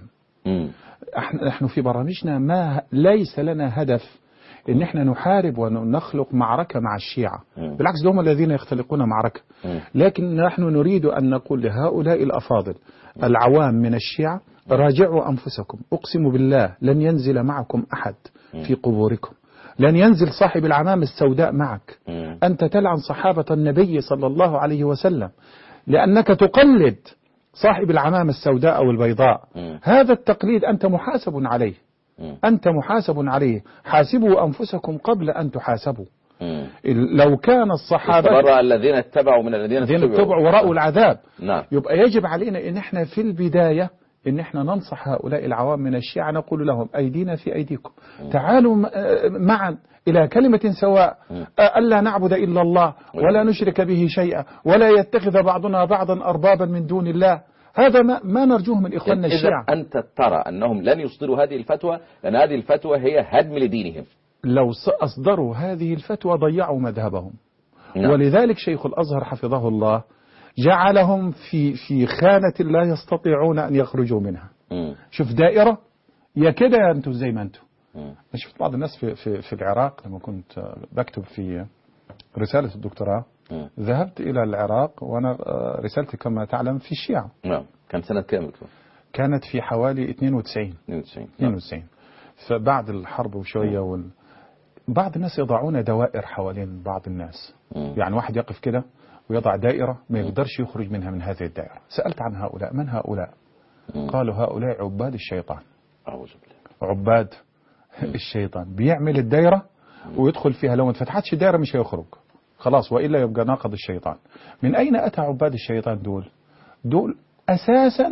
نحن في برامجنا ليس لنا هدف ان احنا نحارب ونخلق معركة مع الشيعة، بالعكس هم الذين يختلقون معركة، لكن نحن نريد ان نقول لهؤلاء الافاضل العوام من الشيعة راجعوا انفسكم، اقسم بالله لن ينزل معكم احد في قبوركم، لن ينزل صاحب العمامة السوداء معك، انت تلعن صحابة النبي صلى الله عليه وسلم لانك تقلد صاحب العمامة السوداء أو البيضاء. هذا التقليد أنت محاسب عليه، أنت محاسب عليه. حاسبوا أنفسكم قبل أن تحاسبوا. لو كان الصحابة تبرأ الذين اتبعوا من الذين اتبعوا ورأوا العذاب. نعم. يبقى يجب علينا إن احنا في البداية إن احنا ننصح هؤلاء العوام من الشيعة، نقول لهم أيدينا في أيديكم، تعالوا معا إلى كلمة سواء، ألا نعبد إلا الله ولا نشرك به شيئا ولا يتخذ بعضنا بعضا أربابا من دون الله. هذا ما نرجوه من إخواننا الشيعة. إذا أنت ترى أنهم لن يصدروا هذه الفتوى لأن هذه الفتوى هي هدم لدينهم. لو أصدروا هذه الفتوى ضيعوا مذهبهم. ولذلك شيخ الأزهر حفظه الله جعلهم في خانة لا يستطيعون أن يخرجوا منها. شوف دائرة يا كده يا أنتم زي ما أنتم. شفت بعض الناس في العراق لما كنت بكتب في رسالة الدكتوراه، ذهبت إلى العراق وأنا رسالتي كما تعلم في الشيعة. نعم. كان سنة كام؟ كانت في حوالي 92. فبعد الحرب وشوية بعض الناس يضعون دوائر حوالين بعض الناس. يعني واحد يقف كده ويضع دائرة ما يقدرش يخرج منها من هذه الدائرة. سألت عن هؤلاء، من هؤلاء؟ قالوا هؤلاء عباد الشيطان. أعوذ بالله. عباد الشيطان بيعمل الدائرة ويدخل فيها، لو ما فتحتش الدائرة مش هيخرج خلاص، وإلا يبقى ناقض الشيطان. من أين أتى عباد الشيطان دول أساسا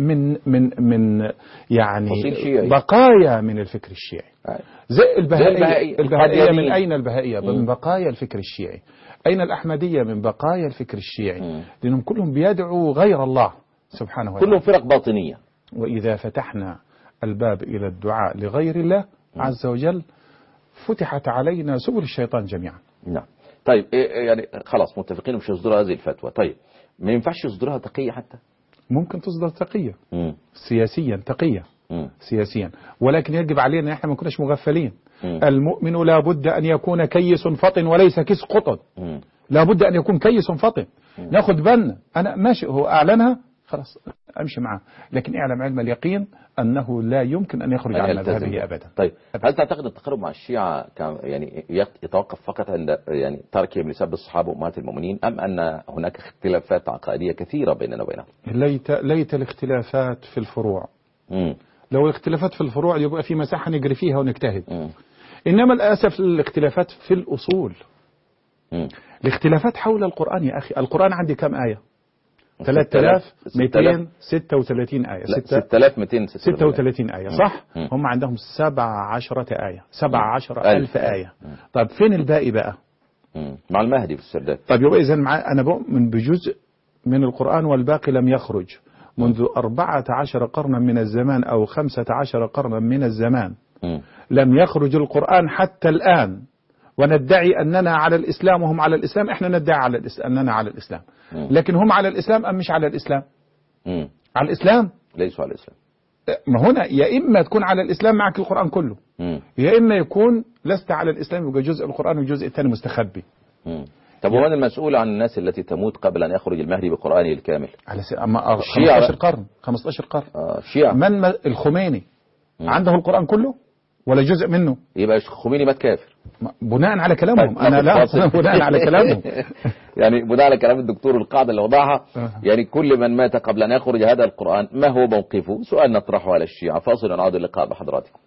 من يعني بقايا من الفكر الشيعي. زي البهائية من أين البهائية؟ من بقايا الفكر الشيعي. أين الأحمدية؟ من بقايا الفكر الشيعي، لأنهم كلهم بيدعوا غير الله سبحانه وتعالى، كلهم فرق باطنية. وإذا فتحنا الباب إلى الدعاء لغير الله عز وجل فتحت علينا سبل الشيطان جميعا. نعم. طيب يعني خلاص متفقين مش يصدروا هذه الفتوى. طيب ما ينفعش يصدرها تقية حتى؟ ممكن تصدر تقية سياسيا، تقية سياسيا، ولكن يجب علينا احنا ما نكونش مغفلين. المؤمن لا بد أن يكون كيس فطن وليس كيس قطن. لا بد أن يكون كيس فطن. ناخد بالنا. أنا ماشي، هو أعلنها خلاص أمشي معه، لكن اعلم علم اليقين أنه لا يمكن أن يخرج عن مذهبه أبدا. طيب هل تعتقد التقارب مع الشيعة يعني يتوقف فقط عند يعني تركهم لسب الصحابة وأمهات المؤمنين، أم أن هناك اختلافات عقائدية كثيرة بيننا وبينهم؟ ليت الاختلافات في الفروع. لو الاختلافات في الفروع يبقى في مساحة نجري فيها ونجتهد. إنما للأسف الاختلافات في الأصول. الاختلافات حول القرآن يا أخي. القرآن عندي كم آية؟ 3236 آية. 6236 آية صح؟ هم عندهم 17 آية، 17,000 آية. طيب فين الباقي بقى؟ مع المهدي في السرداب. طيب يبقى إذن أنا بؤمن بجزء من القرآن والباقي لم يخرج منذ 14 قرنا من الزمان أو 15 قرنا من الزمان. لم يخرج القرآن حتى الآن، وندعي أننا على الإسلام وهم على الإسلام. إحنا ندعي على أننا على الإسلام، لكن هم على الإسلام أم مش على الإسلام؟ على الإسلام. ليسوا على الإسلام. ما هنا يا إما تكون على الإسلام معك القرآن كله، يا إما يكون لست على الإسلام يبقى جزء القرآن والجزء الثاني مستخبي. طب ومن المسؤول عن الناس التي تموت قبل أن يخرج المهدي بقرآنه الكامل؟ على 15 قرن 15 قرن. الشيعة. من الخميني عنده القرآن كله ولا جزء منه؟ يبقى الخميني مات كافر بناء على كلامهم. أنا لا بناء على كلامهم. يعني بناء على كلام الدكتور القاعدة اللي وضعها، يعني كل من مات قبل أن يخرج هذا القرآن ما هو موقفه؟ سؤال نطرحه على الشيعة. فاصل ونعود اللقاء بحضراتكم.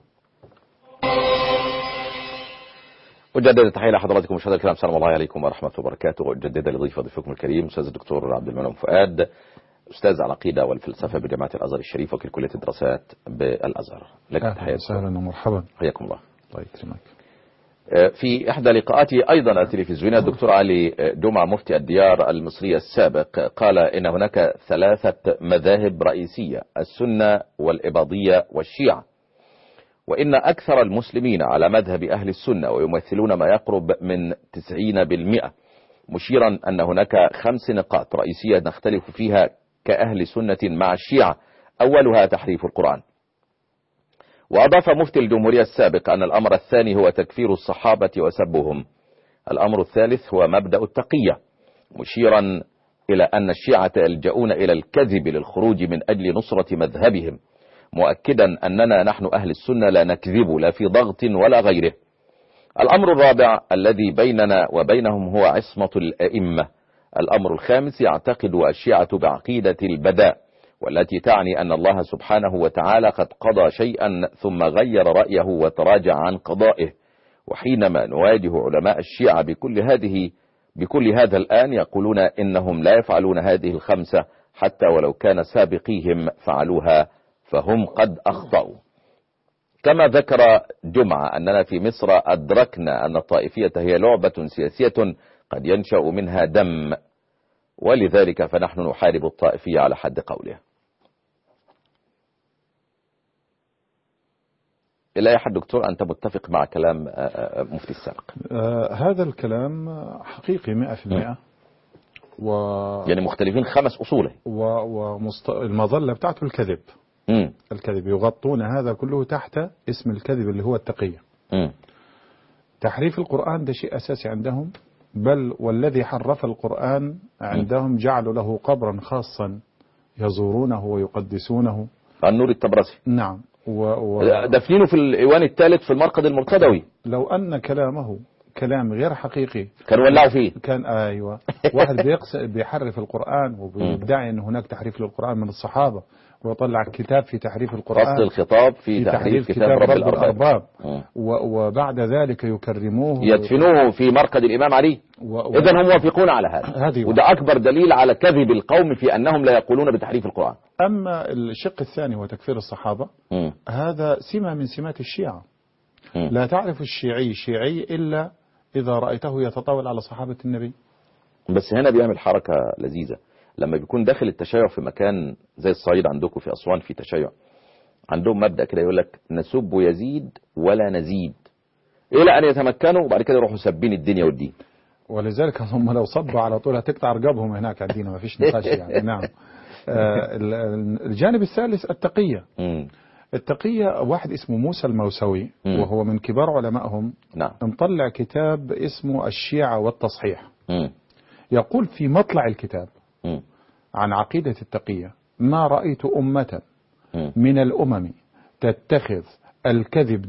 أجدد التحية لحضراتكم مشاهدينا الكرام، السلام الله عليكم ورحمة الله وبركاته. وأجدد لضيف ضيفكم الكريم أستاذ الدكتور عبد المنعم فؤاد، أستاذ العقيدة والفلسفة بجامعة الأزهر الشريف وكيل كلية الدراسات بالأزهر. لك تحية. أهلا ومرحبا. حياكم الله. الله يكرمك. في إحدى لقاءاته أيضا التلفزيونية الدكتور علي جمعة مفتي الديار المصرية السابق قال إن هناك 3 مذاهب رئيسية: السنة والإباضية والشيعة، وإن أكثر المسلمين على مذهب أهل السنة ويمثلون ما يقرب من 90%، مشيرا أن هناك 5 نقاط رئيسية نختلف فيها كأهل سنة مع الشيعة، أولها تحريف القرآن. وأضاف مفتي الجمهورية السابق أن الأمر الثاني هو تكفير الصحابة وسبهم. الأمر الثالث هو مبدأ التقية، مشيرا إلى أن الشيعة يلجؤون إلى الكذب للخروج من أجل نصرة مذهبهم، مؤكدا أننا نحن أهل السنة لا نكذب لا في ضغط ولا غيره. الأمر الرابع الذي بيننا وبينهم هو عصمة الأئمة. الأمر الخامس يعتقد الشيعة بعقيدة البداء، والتي تعني أن الله سبحانه وتعالى قد قضى شيئا ثم غير رأيه وتراجع عن قضائه. وحينما نواجه علماء الشيعة بكل هذا الآن يقولون إنهم لا يفعلون هذه ال5 حتى ولو كان سابقيهم فعلوها، فهم قد أخطأوا. كما ذكر جمعة أننا في مصر أدركنا أن الطائفية هي لعبة سياسية قد ينشأ منها دم، ولذلك فنحن نحارب الطائفية على حد قولها. إلى أي حد دكتور أنت متفق مع كلام مفتي السابق؟ هذا الكلام حقيقي 100%. يعني مختلفين 5 أصوله. والمظلة بتاعته الكذب. الكذب يغطون هذا كله تحت اسم الكذب اللي هو التقية. تحريف القرآن ده شيء أساسي عندهم، بل والذي حرف القرآن عندهم جعلوا له قبرا خاصا يزورونه ويقدسونه. النور التبرسي. نعم. دفنينه في الإيوان الثالث في المرقد المرتضوي. لو أن كلامه كلام غير حقيقي كان ولعوا فيه. كان أيوة. واحد بيحرف القرآن وبيدعي أن هناك تحريف للقرآن من الصحابة، ويطلع كتاب في تحريف القرآن، فصل الخطاب في تحريف كتاب رب الأرباب. وبعد ذلك يكرموه يدفنوه في مرقد الإمام علي. إذن هم موافقون على هذا، وده أكبر دليل على كذب القوم في أنهم لا يقولون بتحريف القرآن. أما الشق الثاني هو تكفير الصحابة، هذا سمة من سمات الشيعة. لا تعرف الشيعي شيعي إلا إذا رأيته يتطاول على صحابة النبي. بس هنا بيعمل حركة لذيذة، لما بيكون داخل التشيع في مكان زي الصعيد عندكم في أسوان في تشيع، عندهم مبدأ كده يقول لك نسب يزيد ولا نزيد إلى أن يتمكنوا، وبعد كده يروحوا سبين الدنيا والدين. ولذلك هم لو صبوا على طول هتقطع رقابهم هناك عندنا، ما فيش نقاش يعني. نعم. الجانب الثالث التقية. التقية واحد اسمه موسى الموسوي وهو من كبار علمائهم. نعم. مطلع كتاب اسمه الشيعة والتصحيح. يقول في مطلع الكتاب عن عقيدة التقية: ما رأيت أمة من الأمم تتخذ الكذب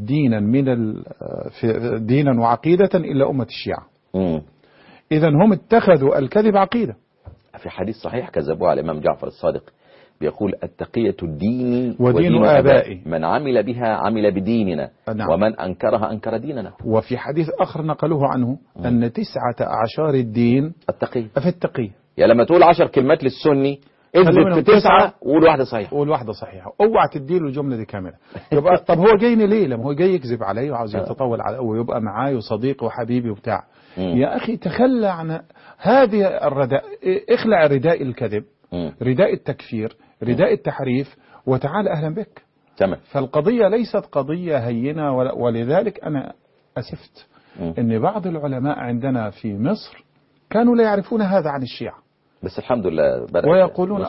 دينا وعقيدة إلا أمة الشيعة. إذن هم اتخذوا الكذب عقيدة. في حديث صحيح كذبوه على الإمام جعفر الصادق بيقول: التقية ديني ودين آبائي، من عمل بها عمل بديننا. نعم. ومن أنكرها أنكر ديننا. وفي حديث آخر نقلوه عنه أن 19 الدين التقية. في التقية. يعني لما تقول 10 كلمات للسني اكذب في 9 وقول واحدة صحيحة. قول واحدة صحيحة، اوعى تديله الجملة دي كاملة. يبقى طب هو جايني ليه؟ لما هو جاي يكذب علي وعاوز يتطول علي ويبقى معاي وصديقي وحبيبي وبتاع. يا أخي تخلى عن هذه الرداء، اخلع رداء الكذب، رداء التكفير، رداء التحريف، وتعال أهلا بك. تمام. فالقضية ليست قضية هينة، ولذلك أنا أسفت أن بعض العلماء عندنا في مصر كانوا لا يعرفون هذا عن الشيعة، بس الحمد لله ويقولون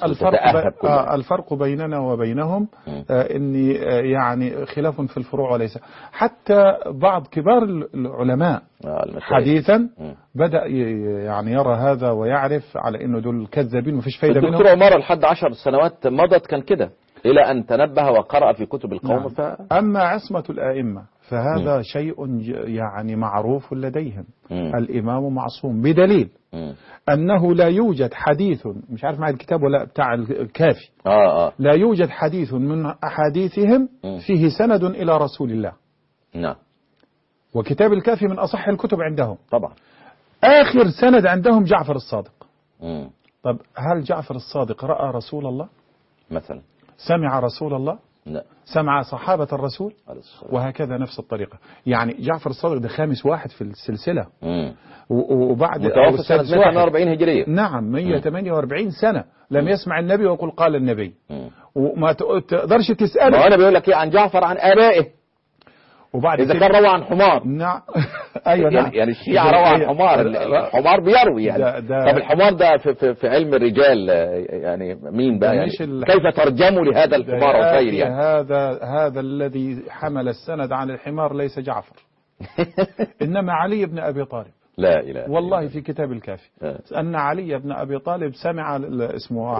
الفرق بيننا وبينهم إني يعني خلاف في الفروع وليس. حتى بعض كبار العلماء حديثا بدأ يعني يرى هذا ويعرف على إنه دول كذابين ومفيش فايدة منهم. الدكتور عمر لحد 10 سنوات مضت كان كده، إلى أن تنبه وقرأ في كتب القوم. أما عصمة الآئمة فهذا شيء يعني معروف لديهم. الإمام معصوم، بدليل أنه لا يوجد حديث، مش عارف معي الكتاب ولا بتاع الكافي، لا يوجد حديث من أحاديثهم فيه سند إلى رسول الله. نعم. وكتاب الكافي من أصح الكتب عندهم طبعا. آخر سند عندهم جعفر الصادق. طب هل جعفر الصادق رأى رسول الله مثلا؟ سمع رسول الله؟ لا. سمع صحابة الرسول؟ وهكذا نفس سنة. يعني جعفر الصادق ده خامس واحد في السلسلة، وبعد متوفى سنة 148 هجرية. نعم 148 سنة لم يسمع النبي ويقول قال النبي. وما تقدرش تسأله. وأنا بيقول لك إيه عن جعفر؟ عن آبائه. وبعد إذا كان روى عن حمار. نعم. أيوة نعم. يعني الشيعة روى عن حمار. الحمار بيروي يعني. طب الحمار ده في علم الرجال يعني مين بقى يعني؟ كيف ترجموا لهذا الحمار عفير يعني؟ هذا الذي حمل السند عن الحمار ليس جعفر إنما علي بن أبي طالب. لا إله والله في كتاب الكافي أن علي بن أبي طالب سمع اسمه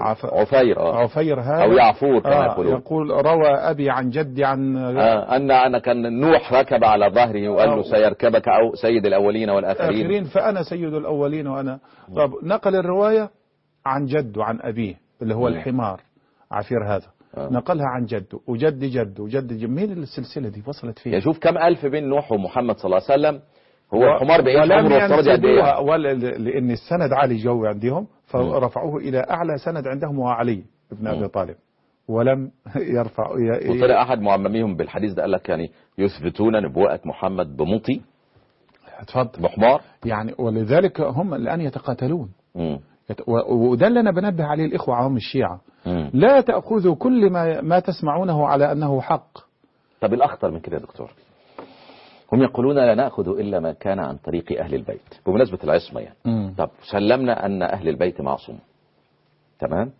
عفير هذا أو يعفور يقول روى أبي عن جدي عن أن كان نوح ركب على ظهره وقال له سيركبك أو سيد الأولين والآخرين فأنا سيد الأولين وأنا. طب نقل الرواية عن جده عن أبيه اللي هو الحمار عفير هذا، نقلها عن جده وجد جده وجد جده. مين السلسلة دي وصلت فيها؟ يشوف كم ألف بين نوح ومحمد صلى الله عليه وسلم. هو الحمار بإيش عمره وافترض قد إيه؟ لأن السند عالي جو عندهم فرفعوه إلى أعلى سند عندهم هو علي بن أبي طالب، ولم يرفع. وطلع أحد معمميهم بالحديث ده قال لك يعني يثبتون نبوءة محمد بمطي. اتفضل. بحمار يعني. ولذلك هم الآن يتقاتلون. وده اللي أنا بنبه عليه الإخوة عوام الشيعة. لا تأخذوا كل ما تسمعونه على أنه حق. طب الأخطر من كده يا دكتور، هم يقولون لا نأخذ إلا ما كان عن طريق أهل البيت بمناسبة العصمة يعني. طب سلمنا أن أهل البيت معصوم، تمام.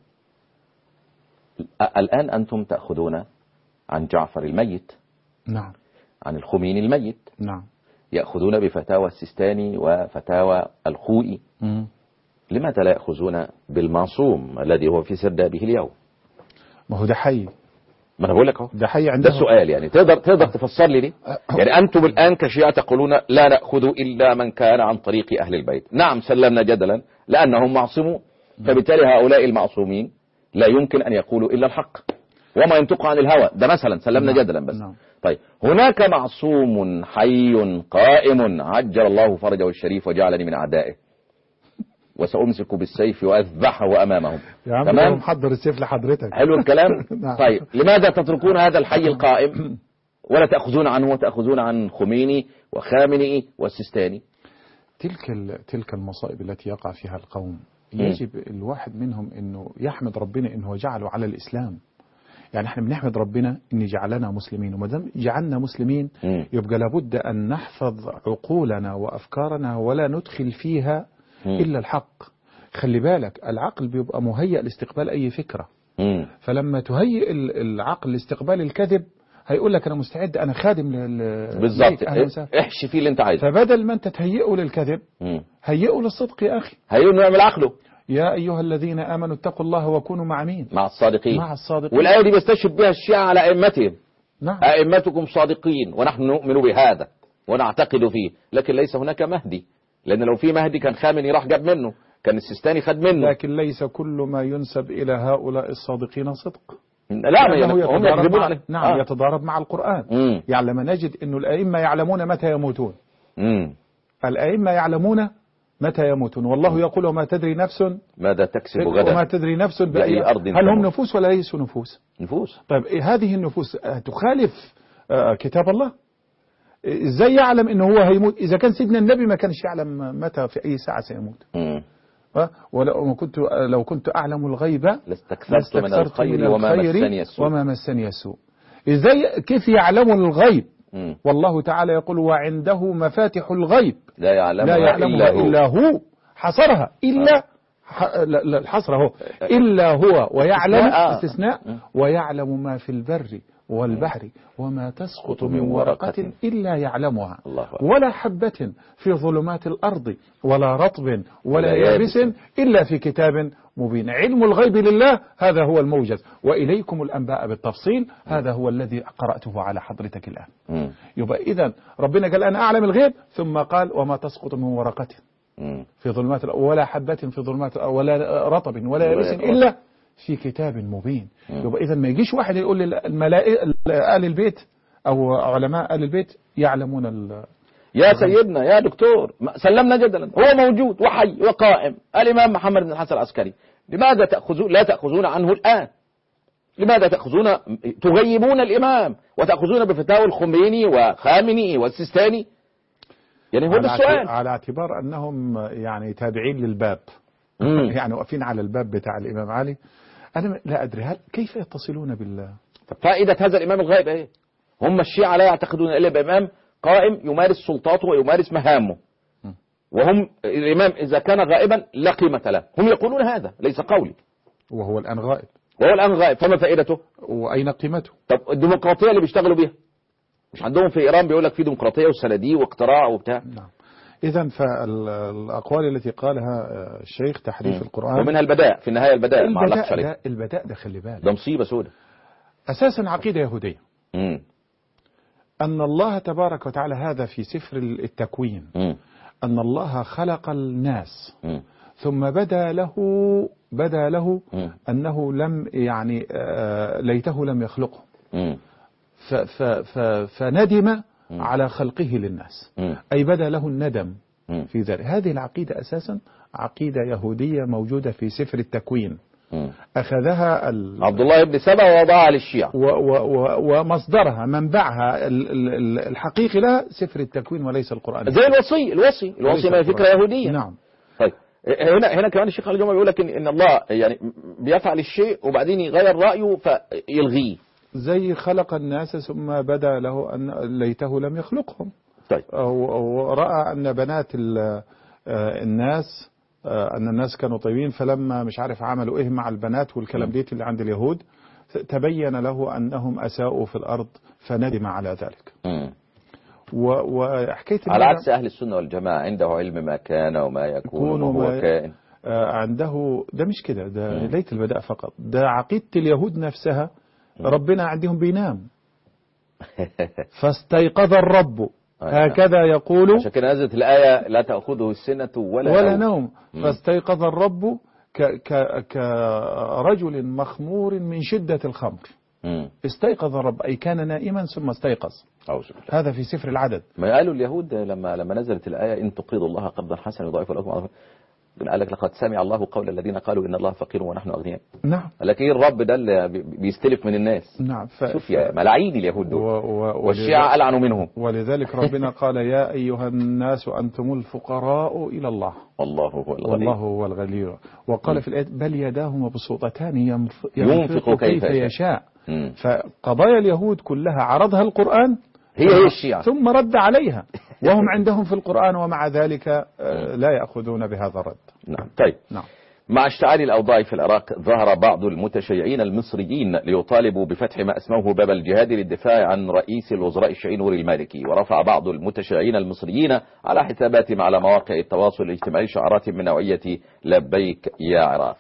الآن أنتم تأخذون عن جعفر الميت، نعم، عن الخميني الميت، نعم، يأخذون بفتاوى السيستاني وفتاوى الخوئي. لماذا لا يأخذون بالمعصوم الذي هو في سردابه اليوم؟ ما هو ده حي. ما انا بقول لك اهو، ده حي عندهم. ده سؤال يعني تقدر تفسر لي ليه؟ يعني انتم الان كشيعة تقولون لا نأخذ الا من كان عن طريق اهل البيت. نعم سلمنا جدلا لانهم معصومون، فبالتالي هؤلاء المعصومين لا يمكن ان يقولوا الا الحق وما ينطق عن الهوى. ده مثلا سلمنا جدلا بس. طيب هناك معصوم حي قائم عجل الله فرجه الشريف وجعلني من اعدائه وسأمسك بالسيف وأذبحه أمامهم. يا عم تمام، محضر السيف لحضرتك. حلو الكلام. طيب لماذا تتركون هذا الحي القائم ولا تأخذون عنه وتأخذون عن خميني وخامنئي والسيستاني؟ تلك المصائب التي يقع فيها القوم يجب الواحد منهم أنه يحمد ربنا أنه جعله على الإسلام. يعني احنا بنحمد ربنا أن جعلنا مسلمين، وما دام جعلنا مسلمين يبقى لابد أن نحفظ عقولنا وأفكارنا ولا ندخل فيها إلا الحق. خلي بالك العقل بيبقى مهيئ لاستقبال أي فكرة. فلما تهيئ العقل لاستقبال الكذب هيقول لك أنا مستعد، أنا خادم بالضبط، احشي فيه اللي أنت عايزه. فبدل ما أنت تهيئه للكذب هيئه للصدق يا أخي، هيئه إنه يعمل عقله. يا أيها الذين آمنوا اتقوا الله وكونوا مع مين؟ مع الصادقين. مع الصادقين. والآية دي بيستشهد بها الشيعة على أئمتهم. نعم. أئمتكم صادقين ونحن نؤمن بهذا ونعتقد فيه، لكن ليس هناك مهدي، لأن لو في مهدي كان خامنئي راح جاب منه، كان السيستاني خد منه. لكن ليس كل ما ينسب إلى هؤلاء الصادقين صدق. لا هم يكذبون عليه. نعم يتضارب مع القرآن. يعني لما نجد أن الأئمة يعلمون متى يموتون. الأئمة يعلمون متى يموتون، والله يقول وما تدري نفس ماذا تكسب غدا، وما تدري نفس بأي أرض هل هم نفوس ولا ليسوا نفوس؟ نفوس. طيب هذه النفوس تخالف كتاب الله؟ ازاي يعلم انه هو هيموت؟ اذا كان سيدنا النبي ما كانش يعلم متى في اي ساعة سيموت. لو كنت اعلم الغيب لاستكثرت من الخير وما مسني السوء. ازاي كيف يعلم الغيب؟ والله تعالى يقول وعنده مفاتح الغيب لا يعلمها إلا هو. حصرها إلا الحصر هو إلا هو، ويعلم استثناء ويعلم ما في البر والبحر وما تسقط من ورقة إلا يعلمها ولا حبة في ظلمات الأرض ولا رطب ولا يابس إلا في كتاب مبين. علم الغيب لله، هذا هو الموجز. وإليكم الأنباء بالتفصيل، هذا هو الذي قرأته على حضرتك الآن. يبقى إذن ربنا قال أنا أعلم الغيب، ثم قال وما تسقط من ورقة في ظلمات ولا حبة في ظلمات ولا رطب ولا يابس إلا في كتاب مبين. يبقى إذا ما يجيش واحد يقول للملائكة آل البيت أو علماء آل البيت يعلمون يا سيدنا يا دكتور، سلمنا جدلا، هو موجود وحي وقائم الإمام محمد بن الحسن العسكري، لماذا لا تأخذون عنه الآن؟ لماذا تغيبون الإمام وتأخذون بفتاوى الخميني وخامنئي والسيستاني؟ يعني هو السؤال على اعتبار أنهم يعني تابعين للباب يعني واقفين على الباب بتاع الإمام علي. أنا لا أدري كيف يتصلون بالله. فائدة هذا الإمام الغائب إيه؟ هم الشيعة لا يعتقدون إلا بإمام قائم يمارس سلطاته ويمارس مهامه، وهم الإمام إذا كان غائبا لا قيمة له. هم يقولون هذا، ليس قولي. وهو الآن غائب، فما فائدته؟ وأين قيمته؟ طب الديمقراطية اللي بيشتغلوا بيها مش عندهم في إيران بيقول لك في ديمقراطية وصناديق واقتراع وبتاع. نعم. إذا فالأقوال التي قالها الشيخ تحريف القرآن ومنها البداء في النهاية، البداء ده خلي بالك ده مصيبة سودة، أساسا عقيدة يهودية. أن الله تبارك وتعالى، هذا في سفر التكوين، أن الله خلق الناس ثم بدا له أنه لم يعني ليته لم يخلقهم، فندم على خلقه للناس، أي بدا له الندم في ذلك. هذه العقيدة أساسا عقيدة يهودية موجودة في سفر التكوين، أخذها عبد الله بن سبأ ووضعها للشيعة، ومصدرها منبعها الحقيقي لها سفر التكوين وليس القرآن. زي الوصي ما فكرة يهودية. نعم. طيب هنا كمان الشيخ علي جمعة بيقول لك إن الله يعني بيفعل الشيء وبعدين يغير رأيه فيلغيه، زي خلق الناس ثم بدا له أن ليته لم يخلقهم. طيب. ورأى أن بنات الناس أن الناس كانوا طيبين، فلما مش عارف عملوا إيه مع البنات والكلام ديت اللي عند اليهود، تبين له أنهم أساءوا في الأرض فندم على ذلك. وحكيت على عكس أهل السنة والجماعة عنده علم ما كان وما يكون وهو كائن. عنده ده مش كده، ده ليت البداء فقط، ده عقيدة اليهود نفسها. ربنا عندهم بينام فاستيقظ الرب، هكذا يقول، عشان كده نزلت الآية لا تأخذه السنة ولا نوم. فاستيقظ الرب كرجل مخمور من شدة الخمر. استيقظ الرب أي كان نائما ثم استيقظ. هذا في سفر العدد. ما قالوا اليهود لما نزلت الآية إن تقرضوا الله قرضا حسنا يضاعف لكم، قال لك لقد سمع الله قول الذين قالوا إن الله فقير ونحن أغنياء. نعم. لكن إيه الرب ده اللي بيستلف من الناس. نعم. شوف يا ملاعين اليهود دول والشيعة ألعنوا منهم. ولذلك ربنا قال يا أيها الناس أنتم الفقراء إلى الله والله هو الغني. وقال في الآية بل يداه مبسوطتان ينفق كيف يشاء. فقضايا اليهود كلها عرضها القرآن هي الشيعة ثم رد عليها، وهم عندهم في القرآن ومع ذلك لا يأخذون بهذا الرد. نعم. طيب. نعم. مع اشتعال الأوضاع في العراق ظهر بعض المتشيعين المصريين ليطالبوا بفتح ما اسموه باب الجهاد للدفاع عن رئيس الوزراء الشيعي نور المالكي، ورفع بعض المتشيعين المصريين على حساباتهم على مواقع التواصل الاجتماعي شعارات من نوعية لبيك يا عراق.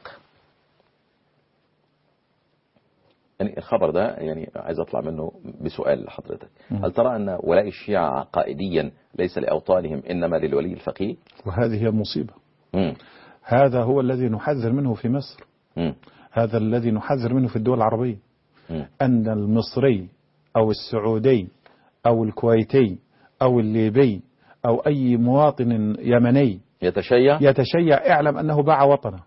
يعني الخبر ده يعني عايز أطلع منه بسؤال لحضرتك، هل ترى أن ولاء الشيعة عقائديا ليس لأوطانهم إنما للولي الفقيه؟ وهذه هي المصيبة. هذا هو الذي نحذر منه في مصر. هذا الذي نحذر منه في الدول العربية. أن المصري أو السعودي أو الكويتي أو الليبي أو أي مواطن يمني يتشيع اعلم أنه باع وطنه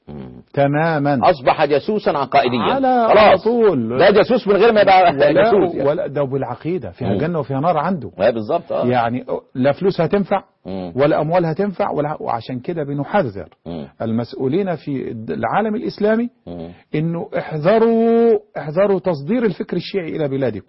تماما، أصبح جاسوسا عقائديا على طول. ده جاسوس من غير ما يبقى جاسوس يعني. ولا ده بالعقيدة فيها جنة وفيها نار عنده. بالظبط. يعني لا فلوس هتنفع ولا أموال هتنفع وعشان كده بنحذر المسؤولين في العالم الإسلامي إنه احذروا تصدير الفكر الشيعي إلى بلادكم.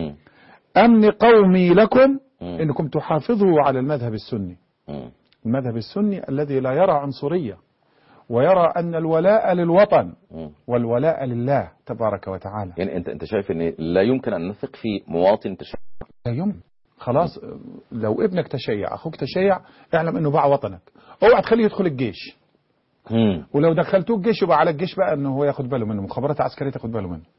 أمن قومي لكم إنكم تحافظوا على المذهب السني. المذهب السني الذي لا يرى عنصرية ويرى أن الولاء للوطن والولاء لله تبارك وتعالى. يعني أنت شايف أن لا يمكن أن نثق في مواطن تشيع؟ لا يمكن. خلاص لو ابنك تشيع أخوك تشيع اعلم أنه باع وطنك. اوعى تخليه يدخل الجيش. ولو دخلتوه الجيش يبقى على الجيش بقى أنه هو ياخد باله منه، مخابرات عسكرية تاخد باله منه.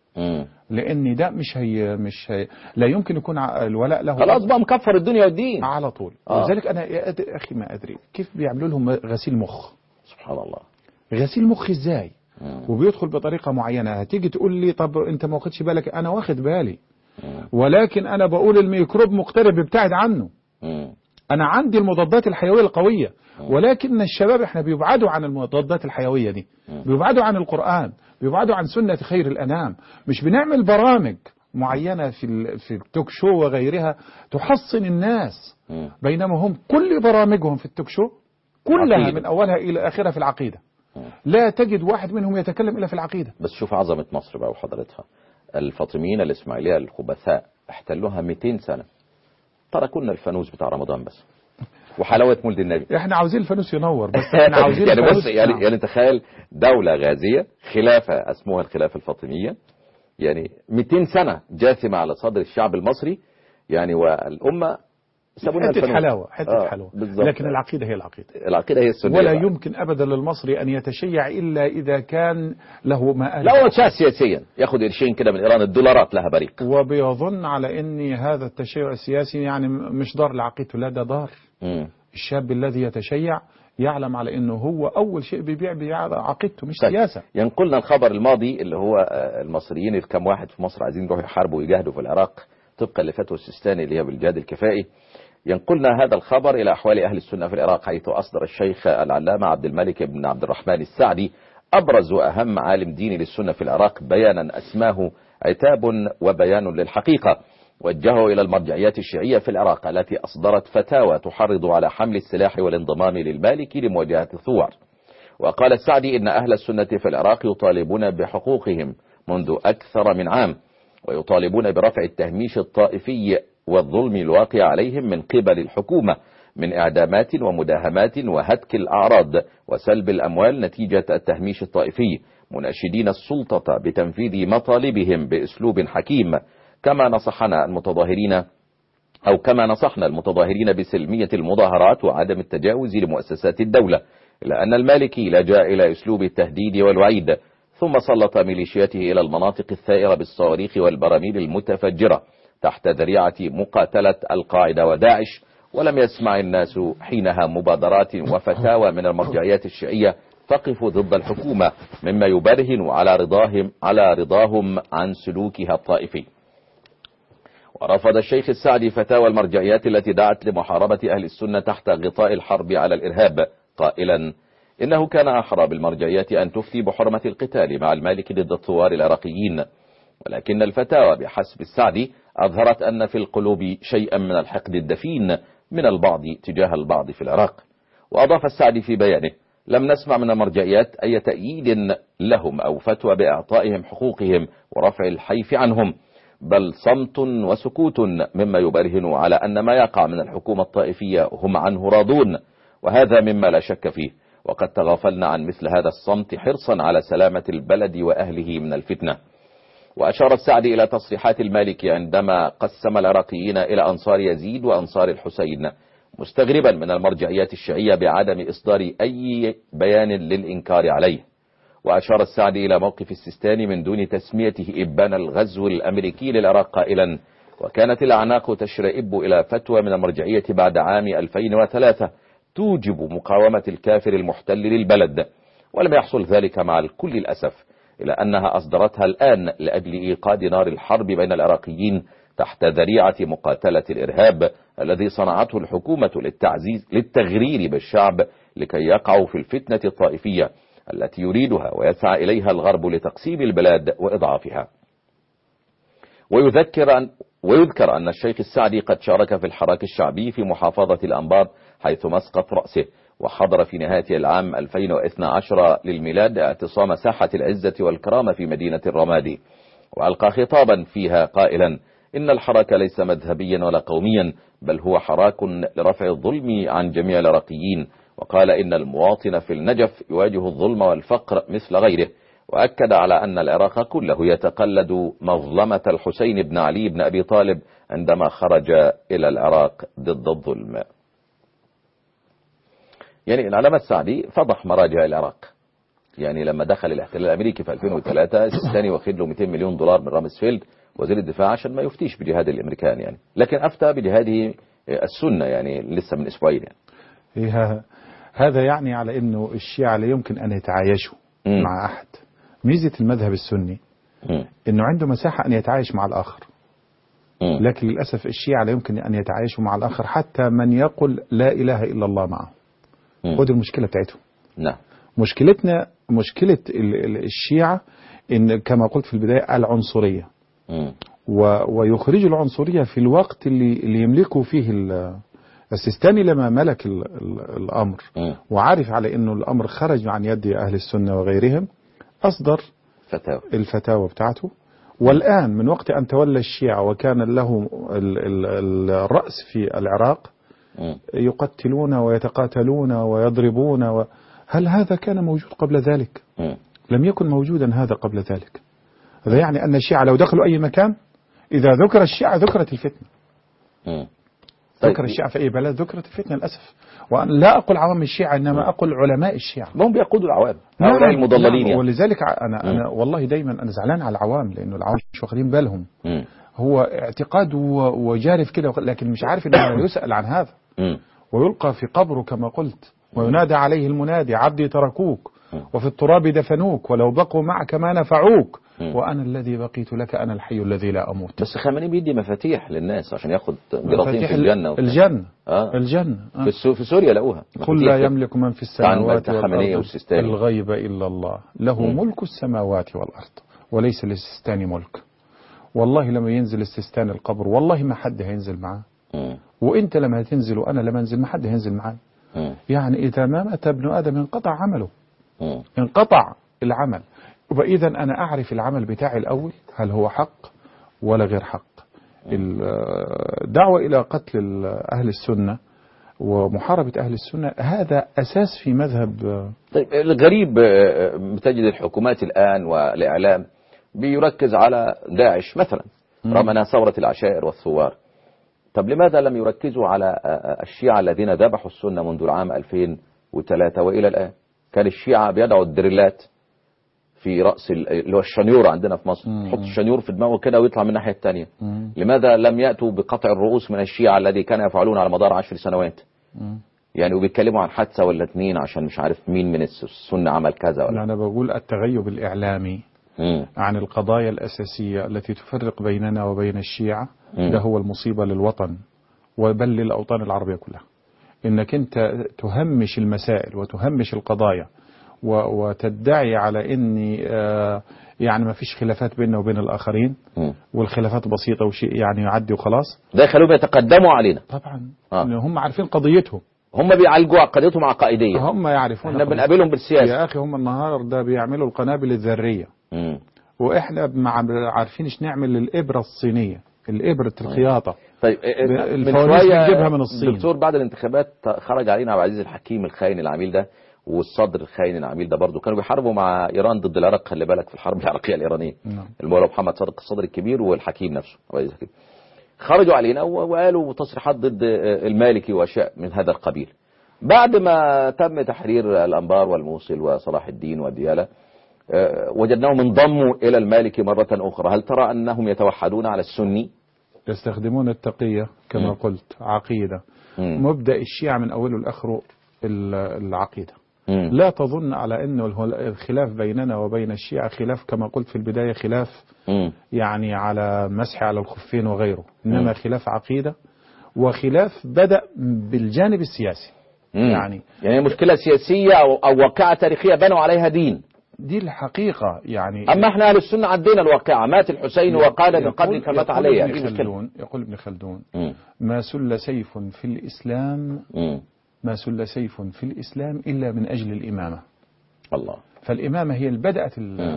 لأن ده مش هي لا يمكن يكون الولاء له. خلاص بقى مكفر الدنيا والدين على طول. لذلك أنا يا أخي ما أدري كيف بيعملوا لهم غسيل مخ. سبحان الله. غسيل مخ ازاي؟ وبيدخل بطريقة معينة. هتيجي تقول لي طب انت ما واخدش بالك؟ انا واخد بالي، ولكن انا بقول الميكروب مقترب ابتعد عنه. انا عندي المضادات الحيوية القوية، ولكن الشباب احنا بيبعدوا عن المضادات الحيوية دي، بيبعدوا عن القرآن، بيبعدوا عن سنة خير الأنام. مش بنعمل برامج معينة في التوك شو وغيرها تحصن الناس، بينما هم كل برامجهم في التوك شو كلها من أولها إلى آخرها في العقيدة. لا تجد واحد منهم يتكلم إلا في العقيدة. بس شوف عظمة مصر بقى وحضرتها. الفاطميين الإسماعيلية الخبثاء احتلوها 200 سنة، تركونا الفانوس بتاع رمضان بس وحلاوة مولد النبي. احنا عاوزين الفانوس ينور بس. احنا عاوزين يعني بص يعني تخيل دولة غازية، خلافة اسمها الخلافة الفاطمية، يعني 200 سنة جاثمة على صدر الشعب المصري يعني، والأمة سابونا الفانوس. حتة حلوة. لكن العقيدة هي العقيدة هي السنية. ولا يمكن أبدا للمصري أن يتشيع إلا إذا كان له مآل. لا هو شاه سياسيا ياخد قرشين كده من إيران، الدولارات لها بريق، وبيظن على أن هذا التشيع السياسي يعني مش ضار لعقيدته. لا ده ضار. الشاب الذي يتشيع يعلم على أنه هو أول شيء بيبيع عقيدته مش سياسة. ينقلنا الخبر الماضي اللي هو المصريين كم واحد في مصر عايزين يروحوا يحاربوا ويجاهدوا في العراق طبقا لفتوى السيستاني اللي هي بالجهاد الكفائي. ينقلنا هذا الخبر إلى أحوال أهل السنة في العراق، حيث أصدر الشيخ العلامة عبد الملك بن عبد الرحمن السعدي أبرز وأهم عالم ديني للسنة في العراق بيانا أسماه عتاب وبيان للحقيقة، وجهه إلى المرجعيات الشيعية في العراق التي أصدرت فتاوى تحرض على حمل السلاح والانضمام للمالكي لمواجهة الثوار. وقال السعدي إن أهل السنة في العراق يطالبون بحقوقهم منذ أكثر من عام، ويطالبون برفع التهميش الطائفي والظلم الواقع عليهم من قبل الحكومة من إعدامات ومداهمات وهتك الأعراض وسلب الأموال نتيجة التهميش الطائفي، مناشدين السلطة بتنفيذ مطالبهم بأسلوب حكيم، كما نصحنا المتظاهرين بسلمية المظاهرات وعدم التجاوز لمؤسسات الدولة، إلا أن المالكي لجأ إلى أسلوب التهديد والوعيد، ثم سلط ميليشياته إلى المناطق الثائرة بالصواريخ والبراميل المتفجرة تحت ذريعة مقاتلة القاعدة وداعش. ولم يسمع الناس حينها مبادرات وفتاوى من المرجعيات الشيعية تقف ضد الحكومة، مما يبرهن على رضاهم عن سلوكها الطائفي. ورفض الشيخ السعدي فتاوى المرجعيات التي دعت لمحاربة أهل السنة تحت غطاء الحرب على الإرهاب، قائلا إنه كان أحرى بالمرجعيات أن تفتي بحرمة القتال مع المالكي ضد الثوار العراقيين، ولكن الفتاوى بحسب السعدي أظهرت أن في القلوب شيئا من الحقد الدفين من البعض تجاه البعض في العراق. وأضاف السعدي في بيانه: لم نسمع من المرجعيات أي تأييد لهم أو فتوى بإعطائهم حقوقهم ورفع الحيف عنهم، بل صمت وسكوت، مما يبرهن على أن ما يقع من الحكومة الطائفية هم عنه راضون، وهذا مما لا شك فيه. وقد تغافلنا عن مثل هذا الصمت حرصا على سلامة البلد وأهله من الفتنة. وأشار السعدي إلى تصريحات المالكي عندما قسم العراقيين إلى أنصار يزيد وأنصار الحسين، مستغربا من المرجعيات الشيعية بعدم إصدار أي بيان للإنكار عليه. وأشار السعدي إلى موقف السيستاني من دون تسميته إبان الغزو الأمريكي للعراق، قائلا: وكانت الأعناق تشرئب إلى فتوى من المرجعية بعد عام 2003 توجب مقاومة الكافر المحتل للبلد، ولم يحصل ذلك مع الكل الأسف، إلى أنها أصدرتها الآن لأجل إيقاد نار الحرب بين العراقيين تحت ذريعة مقاتلة الإرهاب الذي صنعته الحكومة للتغرير بالشعب لكي يقعوا في الفتنة الطائفية التي يريدها ويسعى إليها الغرب لتقسيم البلاد وإضعافها. ويذكر أن الشيخ السعدي قد شارك في الحراك الشعبي في محافظة الأنبار حيث مسقط رأسه، وحضر في نهاية العام 2012 للميلاد اعتصام ساحة العزة والكرامة في مدينة الرمادي، وألقى خطابا فيها قائلا إن الحراك ليس مذهبيا ولا قوميا، بل هو حراك لرفع الظلم عن جميع العراقيين. وقال إن المواطن في النجف يواجه الظلم والفقر مثل غيره، وأكد على أن العراق كله يتقلد مظلمة الحسين بن علي بن أبي طالب عندما خرج إلى العراق ضد الظلم. يعني العلامة السعدي فضح مراجع العراق، يعني لما دخل الاحتلال الأمريكي في 2003 السيستاني واخد له 200 مليون دولار من رامسفيلد وزير الدفاع عشان ما يفتيش بجهاد الأمريكان يعني، لكن أفتى بجهاده السنة يعني لسه من أسبوعين يعني. هذا يعني على أنه الشيعة لا يمكن أن يتعايشوا مع أحد. ميزة المذهب السني أنه عنده مساحة أن يتعايش مع الآخر، لكن للأسف الشيعة لا يمكن أن يتعايشوا مع الآخر حتى من يقول لا إله إلا الله معه. ودي المشكلة بتاعتهم. نعم. مشكلة الشيعة إن كما قلت في البداية العنصرية، ويخرج العنصرية في الوقت اللي يملكوا فيه السيستاني لما ملك الأمر وعارف على إنه الأمر خرج عن يد أهل السنة وغيرهم، أصدر الفتاوى بتاعته. والآن من وقت أن تولى الشيعة وكان له الرأس في العراق يقتلون ويتقاتلون ويضربون هل هذا كان موجود قبل ذلك؟ لم يكن موجودا هذا قبل ذلك. هذا يعني أن الشيعة لو دخلوا أي مكان إذا ذكر الشيعة ذكرت الفتنة. ذكر الشيعة في أي بلد ذكرت الفتنة للأسف. وأنا لا أقول عوام الشيعة إنما أقول علماء الشيعة. هم بيقودوا العوام هؤلاء المضللين يعني. ولذلك أنا والله دايما أنا زعلان على العوام لأنه العوام مش واخدين بالهم. هو اعتقاد وجارف كده لكن مش عارف إنه يسأل عن هذا ويلقى في قبره كما قلت وينادى عليه المنادي عبدي تركوك وفي التراب دفنوك ولو بقوا معك ما نفعوك وأنا الذي بقيت لك أنا الحي الذي لا أموت. بس خامنئي بيدي مفاتيح للناس عشان ياخد جراطين في الجنة الجنة في سوريا لقوها. قل لا يملك من في السماوات والأرض الغيب إلا الله له ملك السماوات والأرض وليس للسيستاني ملك. والله لما ينزل السيستاني القبر والله ما حد هينزل معاه، وانت لما هتنزل وانا لما انزل ما حد هينزل معانا. يعني اذا ما مات ابن ادم انقطع عمله، انقطع العمل. وإذا أنا أعرف العمل بتاعي الأول هل هو حق ولا غير حق. الدعوة إلى قتل أهل السنة ومحاربة أهل السنة هذا أساس في مذهب. طيب الغريب تجد الحكومات الآن والإعلام بيركز على داعش مثلا رغم أنها ثورة العشائر والثوار. طب لماذا لم يركزوا على الشيعة الذين ذبحوا السنة منذ العام 2003 وإلى الآن؟ كان الشيعة بيدعوا الدريلات في رأس اللي هو الشنيور عندنا في مصر، تحط الشنيور في دماغه كده ويطلع من الناحية الثانية. لماذا لم يأتوا بقطع الرؤوس من الشيعة الذي كانوا يفعلون على مدار 10 سنوات؟ يعني وبيتكلموا عن حادثة ولا 2 عشان مش عارف مين من السنة عمل كذا ولا. أنا بقول التغيب الإعلامي عن القضايا الأساسية التي تفرق بيننا وبين الشيعة ده هو المصيبة للوطن وبل للأوطان العربية كلها. إنك أنت تهمش المسائل وتهمش القضايا وتدعي على إني يعني ما فيش خلافات بيننا وبين الآخرين والخلافات بسيطة وشيء يعني يعدي وخلاص. ده يخلوهم يتقدموا علينا طبعا. هم عارفين قضيتهم، هم بيعالجوا قضيتهم عقائدية، هم يعرفون. احنا بنقابلهم بالسياسة يا أخي. هم النهاردة بيعملوا القنابل الذرية وإحنا عارفين إيش نعمل للإبرة الصينية، الإبرة الخياطة. طيب الفوانيس بنجيبها من الصين. الدكتور بعد الانتخابات خرج علينا عبد العزيز الحكيم الخاين العميل ده والصدر الخاين العميل ده برضه كانوا بيحاربوا مع إيران ضد العراق. خلي بالك في الحرب العراقية الإيرانية المولى محمد صادق الصدر الكبير والحكيم نفسه خرجوا علينا وقالوا تصريحات ضد المالكي وأشياء من هذا القبيل. بعد ما تم تحرير الأنبار والموصل وصلاح الدين والديالى وجدناهم انضموا إلى المالكي مرة أخرى. هل ترى أنهم يتوحدون على السني؟ يستخدمون التقية كما قلت عقيدة. مبدأ الشيعة من أوله لآخره العقيدة. لا تظن على أنه الخلاف بيننا وبين الشيعة خلاف كما قلت في البداية خلاف يعني على مسح على الخفين وغيره، إنما خلاف عقيدة وخلاف بدأ بالجانب السياسي. يعني مشكلة سياسية أو واقعة تاريخية بنوا عليها دي الحقيقة. يعني أما احنا أهل السنة عدينا الواقعة، مات الحسين وقال من قبل فمات عليها. يقول ابن خلدون ما سل سيف في الإسلام ما سل سيف في الإسلام إلا من أجل الإمامة. الله. فالإمامة هي اللي بدأت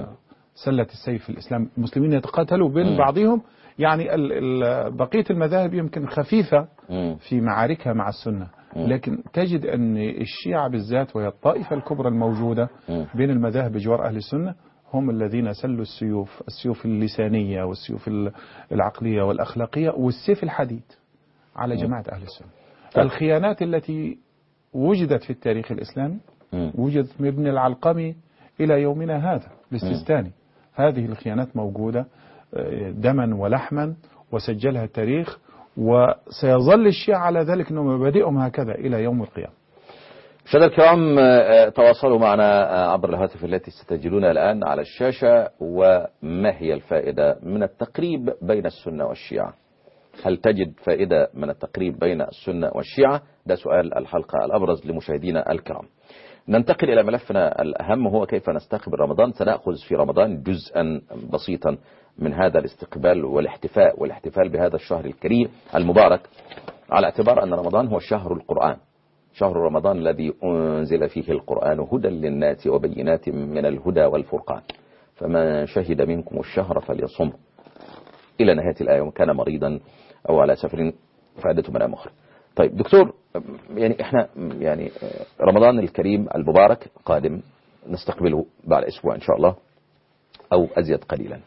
سلة السيف في الإسلام. المسلمين يتقاتلوا بين بعضهم، يعني بقية المذاهب يمكن خفيفة في معاركها مع السنة، لكن تجد أن الشيعة بالذات وهي الطائفة الكبرى الموجودة بين المذاهب بجوار أهل السنة هم الذين سلوا السيوف اللسانية والسيوف العقلية والأخلاقية والسيف الحديد على جماعة أهل السنة. الخيانات التي وجدت في التاريخ الإسلامي وجدت من ابن العلقمي إلى يومنا هذا الاستستاني. هذه الخيانات موجودة دما ولحما وسجلها التاريخ، وسيظل الشيعة على ذلك أنهم مبادئهم هكذا إلى يوم القيامة. مشاهدينا الكرام، تواصلوا معنا عبر الهاتف التي ستجدونها الآن على الشاشة. وما هي الفائدة من التقريب بين السنة والشيعة؟ هل تجد فائدة من التقريب بين السنة والشيعة؟ ده سؤال الحلقة الأبرز لمشاهدينا الكرام. ننتقل إلى ملفنا الأهم، هو كيف نستقبل رمضان. سنأخذ في رمضان جزءا بسيطا من هذا الاستقبال والاحتفال بهذا الشهر الكريم المبارك، على اعتبار أن رمضان هو شهر القرآن، شهر رمضان الذي أنزل فيه القرآن هدى للناس وبينات من الهدى والفرقان، فمن شهد منكم الشهر فليصم إلى نهاية الآية، ومن كان مريضا أو على سفر فعدة من أيام أخرى. طيب دكتور، يعني احنا يعني رمضان الكريم المبارك قادم، نستقبله بعد أسبوع إن شاء الله أو أزيد قليلا.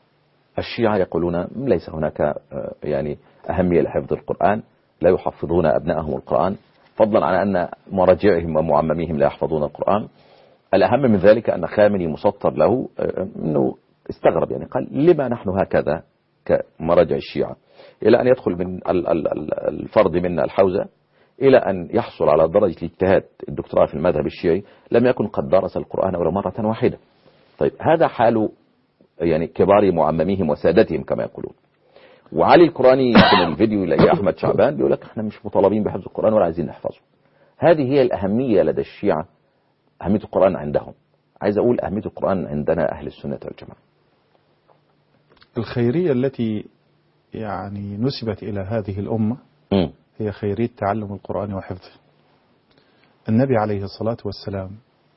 الشيعة يقولون ليس هناك يعني أهمية لحفظ القرآن، لا يحفظون أبنائهم القرآن، فضلا عن أن مراجعهم ومعمميهم لا يحفظون القرآن. الأهم من ذلك أن خامنئي مسطر له أنه استغرب، يعني قال لما نحن هكذا كمراجع الشيعة، إلى أن يدخل من الفرد منا الحوزة إلى أن يحصل على درجة الاجتهاد الدكتوراه في المذهب الشيعي لم يكن قد درس القرآن ولا مرة واحدة. طيب هذا حال يعني كبار معمميهم وسادتهم كما يقولون. وعلي القراني في الفيديو يلاقي أحمد شعبان بيقول لك احنا مش مطالبين بحفظ القرآن ولا عايزين نحفظه. هذه هي الأهمية لدى الشيعة، أهمية القرآن عندهم. عايز أقول أهمية القرآن عندنا أهل السنة والجماعة. الخيرية التي يعني نسبت إلى هذه الأمة هي خيرية تعلم القرآن وحفظه. النبي عليه الصلاة والسلام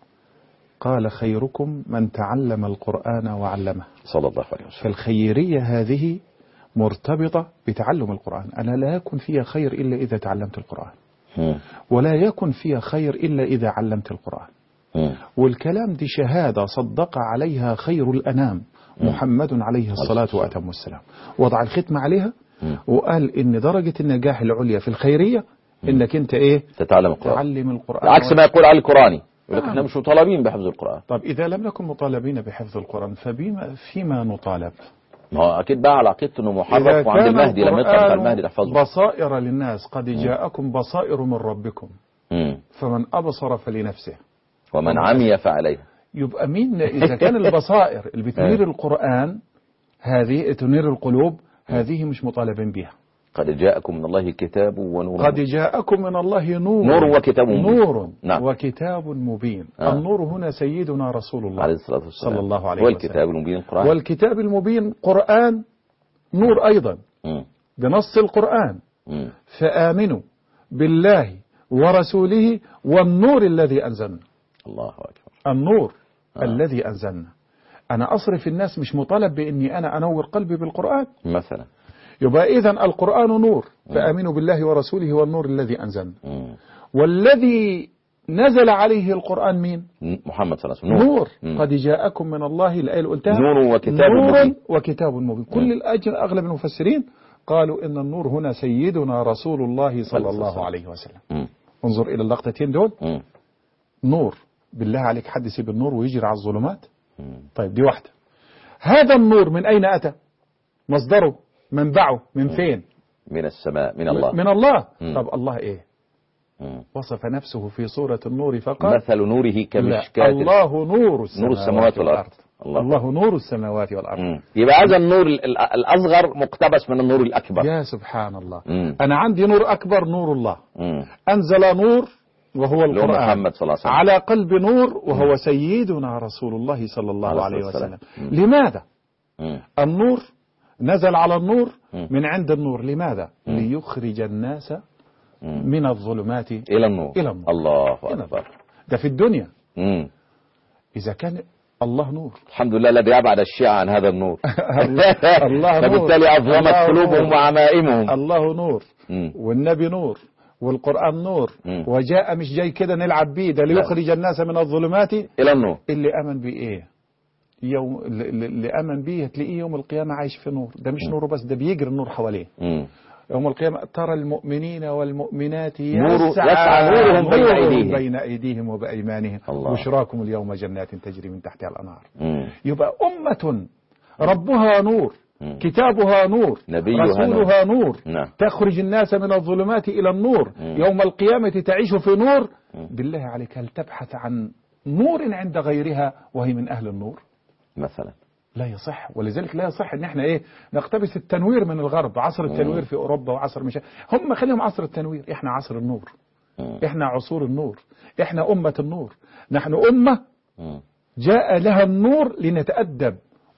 قال خيركم من تعلم القرآن وعلمه صلى الله عليه وسلم. فالخيرية هذه مرتبطة بتعلم القرآن. أنا لا يكن فيها خير إلا إذا تعلمت القرآن، ولا يكن فيها خير إلا إذا علمت القرآن. والكلام دي شهادة صدق عليها خير الأنام محمد عليه الصلاة وأتم السلام، وضع الختم عليها وقال إن درجة النجاح العليا في الخيرية إنك أنت إيه؟ تتعلم القرآن. تعلم القرآن عكس ما يقول علي القراني، يقول لك احنا مش مطالبين بحفظ القرآن. طب إذا لم نكن مطالبين بحفظ القرآن فيما نطالب؟ ما هو أكيد بقى على عقيدته إنه محرف، وعند المهدي لما يطلع المهدي يحفظه. بصائر للناس، قد جاءكم بصائر من ربكم فمن أبصر فلنفسه ومن عمي فعليها. يبقى مين إذا كان البصائر اللي بتنير القرآن هذه تنير القلوب، هذه مش مطالبين بها. قد جاءكم من الله كتاب ونور. قد جاءكم من الله نور وكتاب مبين. نور نعم. وكتاب مبين. النور هنا سيدنا رسول الله عليه الصلاة والسلام صلى الله عليه وسلم. والكتاب المبين القرآن. والكتاب المبين قرآن نور أيضا بنص القرآن. فآمنوا بالله ورسوله والنور الذي أنزلنا. الله أكبر. النور الذي أنزلنا. أنا أصرف الناس مش مطالب بإني أنا أنور قلبي بالقرآن مثلا. يبقى إذن القرآن نور، فآمنوا بالله ورسوله والنور الذي أنزلنا. والذي نزل عليه القرآن مين؟ محمد صلى الله عليه وسلم. نور. قد جاءكم من الله، الآية اللي قلتها نور وكتاب مبين. وكتاب مبين. كل أغلب المفسرين قالوا إن النور هنا سيدنا رسول الله صلى الله عليه وسلم. انظر إلى اللقطتين دول. نور، بالله عليك حد يسيب النور ويجري على الظلمات؟ طيب دي واحدة. هذا النور من أين أتى؟ مصدره منبعه من فين؟ من السماء، من الله. من الله. طب الله إيه؟ وصف نفسه في سورة النور فقال مثل نوره كمشكاة. الله نور السماوات والأرض. الله نور السماوات والأرض. يبقى هذا النور الأصغر مقتبس من النور الأكبر. يا سبحان الله. أنا عندي نور أكبر، نور الله. أنزل نور وهو القرآن محمد صلى الله عليه وسلم على قلب نور وهو سيدنا رسول الله صلى الله عليه وسلم. لماذا؟ النور نزل على النور من عند النور. لماذا؟ ليخرج الناس من الظلمات إلى النور. الله أكبر. ده في الدنيا. إذا كان الله نور، الحمد لله الذي أبعد الشيعة عن هذا النور. الله نور، فبالتالي أظلمت قلوبهم وعمائمهم. الله نور والنبي نور والقرآن نور، وجاء مش جاي كده نلعب بيه، ده ليخرج الناس من الظلمات إلى النور. اللي أمن بيه إيه؟ اللي أمن بيه تلاقيه يوم القيامة عايش في نور. ده مش نوره بس، ده بيجري النور حواليه. يوم القيامة ترى المؤمنين والمؤمنات يسعى نورهم بين أيديهم وبأيمانهم بشراكم اليوم جنات تجري من تحتها الأنهار. يبقى أمة ربها نور، كتابها نور، رسولها نور، تخرج الناس من الظلمات إلى النور، يوم القيامة تعيش في نور. بالله عليك هل تبحث عن نور عند غيرها وهي من أهل النور مثلا؟ لا يصح. ولذلك لا يصح ان احنا نقتبس التنوير من الغرب، عصر التنوير في اوروبا وعصر هم خليهم عصر التنوير، احنا عصر النور، احنا عصور النور، احنا امة النور. نحن امة جاء لها النور لنتأدب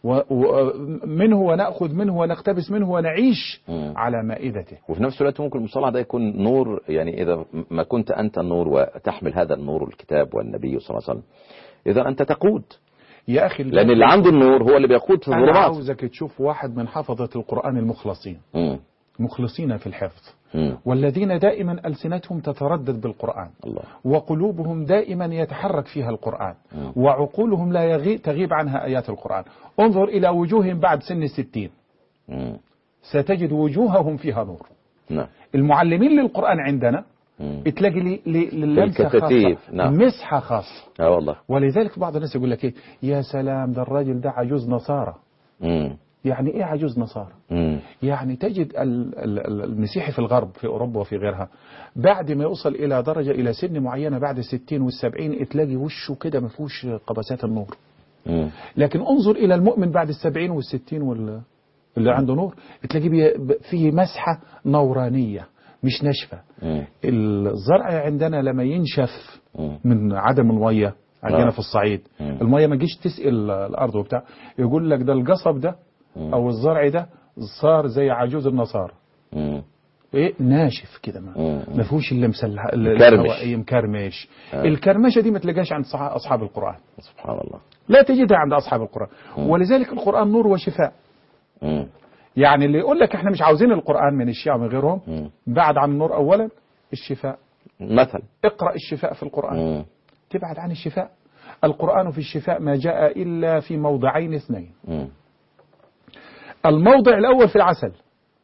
منه ونأخذ منه ونقتبس منه ونعيش على مائدته. وفي نفس الوقت ممكن المصطلح ده يكون نور، يعني إذا ما كنت أنت النور وتحمل هذا النور الكتاب والنبي صلى الله عليه وسلم، إذا أنت تقود يا أخي، لأن اللي عنده النور هو اللي بيقود في الظلمات. أنا عاوزك تشوف واحد من حفظة القرآن المخلصين، مخلصين في الحفظ، والذين دائما ألسنتهم تتردد بالقرآن، وقلوبهم دائما يتحرك فيها القرآن، وعقولهم لا تغيب عنها آيات القرآن. انظر إلى وجوههم بعد سن 60 ستجد وجوههم فيها نور. المعلمين للقرآن عندنا تلاقي للمسة خاصة، مسحة خاصة. والله. ولذلك بعض الناس يقول لك يا سلام ده الراجل ده عجوز نصارى. يعني ايه عجوز نصارى؟ يعني تجد المسيحي في الغرب في اوروبا وفي غيرها بعد ما يوصل الى درجة الى سن معينة بعد 60 وال70 تلاقي وشه كده ما فيهوش قبسات النور. لكن انظر الى المؤمن بعد 70 وال60 اللي عنده نور تلاقيه فيه مسحة نورانية مش ناشفة. الزرع عندنا لما ينشف من عدم المية عندنا في الصعيد، المية ما جيش تسقل الأرض وبتاع، يقول لك ده القصب ده أو الزرع ده صار زي عجوز النصارى، ناشف كده ما فيهوش اللي مسلح الهواء مكرمش. الكرمشة دي ما تلاقيهاش عند أصحاب القرآن، سبحان الله، لا تجدها عند أصحاب القرآن. ولذلك القرآن نور وشفاء. يعني اللي يقول لك احنا مش عاوزين القرآن من الشيعة ومن غيرهم، بعد عن النور أولا الشفاء. مثلا اقرأ الشفاء في القرآن، تبعد عن الشفاء. القرآن في الشفاء ما جاء إلا في موضعين اثنين. الموضع الأول في العسل،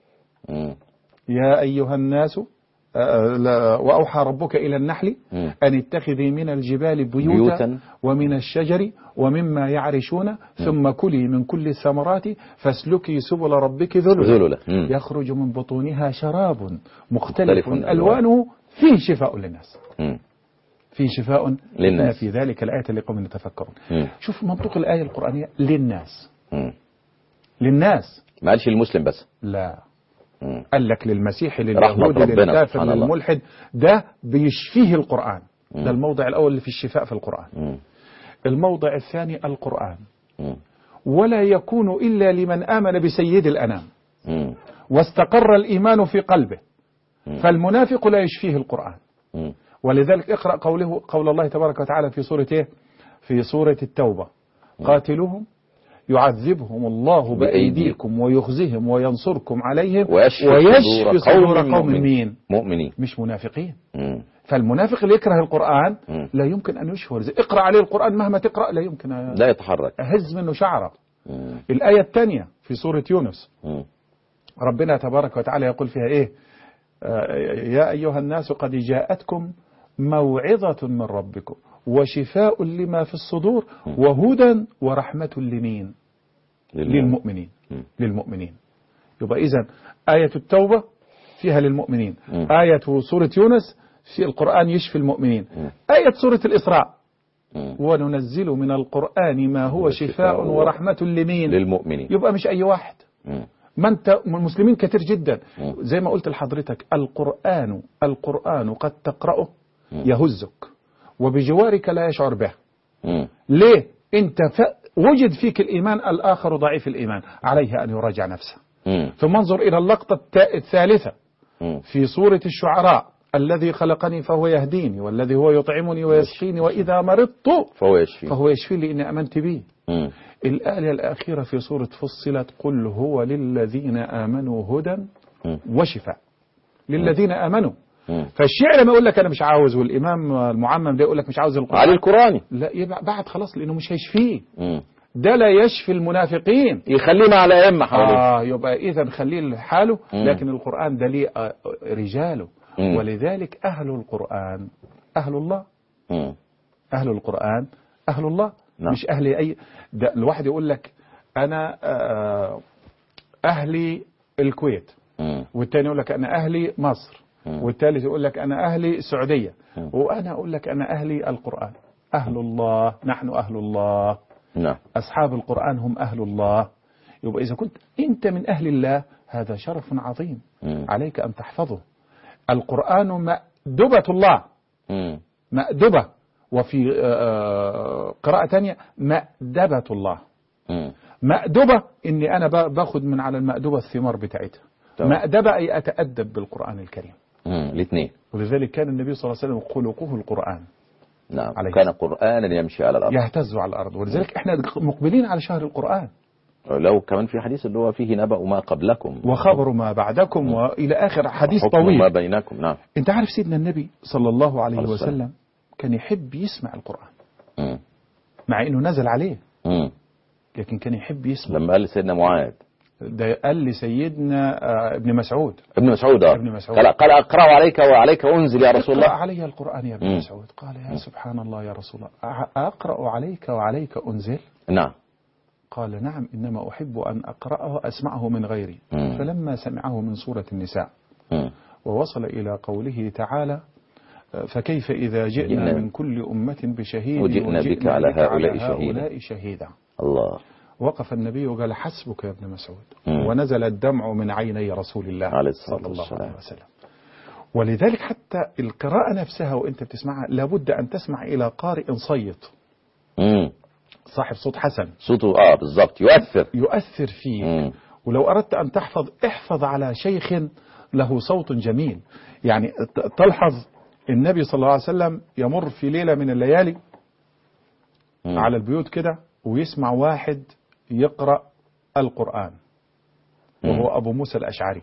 يا أيها الناس وأوحى ربك إلى النحل أن اتخذي من الجبال بيوتا ومن الشجر ومما يعرشون ثم كلي من كل الثمرات فاسلكي سبل ربك ذللا يخرج من بطونها شراب مختلف ألوانه فيه شفاء للناس. فيه شفاء للناس. إن في ذلك الآية لقوم يتفكرون. شوف منطق الآية القرآنية للناس. للناس، ما قالش المسلم بس، لا، قال لك للمسيح لليهودي للكافر للملحد، ده بيشفيه القرآن. ده الموضع الأول اللي في الشفاء في القرآن. الموضع الثاني القرآن ولا يكون إلا لمن آمن بسيد الأنام واستقر الإيمان في قلبه، فالمنافق لا يشفيه القرآن. ولذلك اقرأ قول الله تبارك وتعالى في سورة ايه؟ في سورة التوبة، قاتلوهم يعذبهم الله بأيديكم ويخزهم وينصركم عليهم ويشفي صدور قوم مين؟ مؤمنين، مش منافقين. فالمنافق اللي يكره القرآن لا يمكن أن يشفر. اقرأ عليه القرآن مهما تقرأ لا يمكن لا يتحرك، أهز منه شعره. الآية الثانية في سورة يونس، ربنا تبارك وتعالى يقول فيها ايه؟ يا أيها الناس قد جاءتكم موعظة من ربكم وشفاء لما في الصدور وهدى ورحمة لمين؟ للمؤمنين. للمؤمنين. يبقى إذن آية التوبة فيها للمؤمنين، آية سورة يونس في القرآن يشفي المؤمنين. آية سورة الإسراء مم. وننزل من القرآن ما هو شفاء ورحمة لمين؟ للمؤمنين. يبقى مش أي واحد. مم. ما انت المسلمين كتير جدا. مم. زي ما قلت لحضرتك القرآن قد تقرأه يهزك وبجوارك لا يشعر به. مم. ليه؟ انت وجد فيك الإيمان، الآخر ضعيف الإيمان، عليه أن يراجع نفسه. مم. ثم انظر إلى اللقطة الثالثة مم. في سورة الشعراء: الذي خلقني فهو يهديني والذي هو يطعمني ويسقيني وإذا مرضت فهو يشفيني لإني آمنت به. مم. الآية الأخيرة في سورة فصلت: قل هو للذين آمنوا هدى مم. وشفاء. للذين آمنوا. مم. فالشعر ما يقول لك أنا مش عاوز، والإمام المعمم ده يقول لك مش عاوز القرآن، علي القرآني لا يبقى بعد خلاص، لأنه مش هيشفيه. مم. ده لا يشفي المنافقين. يخليه مع الأئمة حواليه. يبقى إذا خليه لحاله. لكن القرآن ده ليه رجاله. مم. ولذلك أهل القرآن أهل الله. مم. أهل القرآن أهل الله. نعم. مش أهل أي. ده الواحد يقول لك أنا أهلي الكويت، مم. والتاني يقول لك أنا أهلي مصر، والثالث يقول لك أنا أهلي السعودية، وأنا أقول لك أنا أهلي القرآن. أهل الله، نحن أهل الله. نعم. أصحاب القرآن هم أهل الله. يبقى إذا كنت أنت من أهل الله هذا شرف عظيم عليك أن تحفظه. القرآن مأدبة الله. مأدبة. وفي قراءة تانية مأدبة الله. مأدبة إني أنا باخد من على المأدبة الثمار بتاعتها. مأدبة أي أتأدب بالقرآن الكريم. الاثنين. ولذلك كان النبي صلى الله عليه وسلم خلقه القرآن. نعم. كان قرآنا يمشي على الأرض، يهتز على الأرض. ولذلك احنا مقبلين على شهر القرآن. لو كمان في حديث اللي هو فيه نبأ ما قبلكم وخبر ما بعدكم وإلى آخر حديث طويل ما بينكم. نعم. انت عارف سيدنا النبي صلى الله عليه وسلم كان يحب يسمع القرآن مع انه نزل عليه، لكن كان يحب يسمع. لما قال لسيدنا معاذ، ده قال لسيدنا ابن مسعود. ابن مسعود قال أقرأ عليك وعليك أنزل يا رسول الله. أقرأ علي القرآن يا ابن مسعود. قال يا سبحان الله يا رسول الله، أقرأ عليك وعليك أنزل؟ نعم. قال نعم، إنما أحب أن أقرأه أسمعه من غيري. فلما سمعه من سورة النساء ووصل إلى قوله تعالى: فكيف إذا جئنا من كل أمة بشهيد وجئنا بك على هؤلاء شهيدا. الله. وقف النبي وقال: حسبك يا ابن مسعود. ونزل الدمع من عيني رسول الله صلى الله عليه وسلم. ولذلك حتى القراءة نفسها وانت بتسمعها لابد أن تسمع إلى قارئ صيت، صاحب صوت حسن، صوته بالضبط يؤثر فيه. ولو أردت أن احفظ على شيخ له صوت جميل. يعني تلحظ النبي صلى الله عليه وسلم يمر في ليلة من الليالي على البيوت كده ويسمع واحد يقرأ القرآن وهو أبو موسى الأشعري.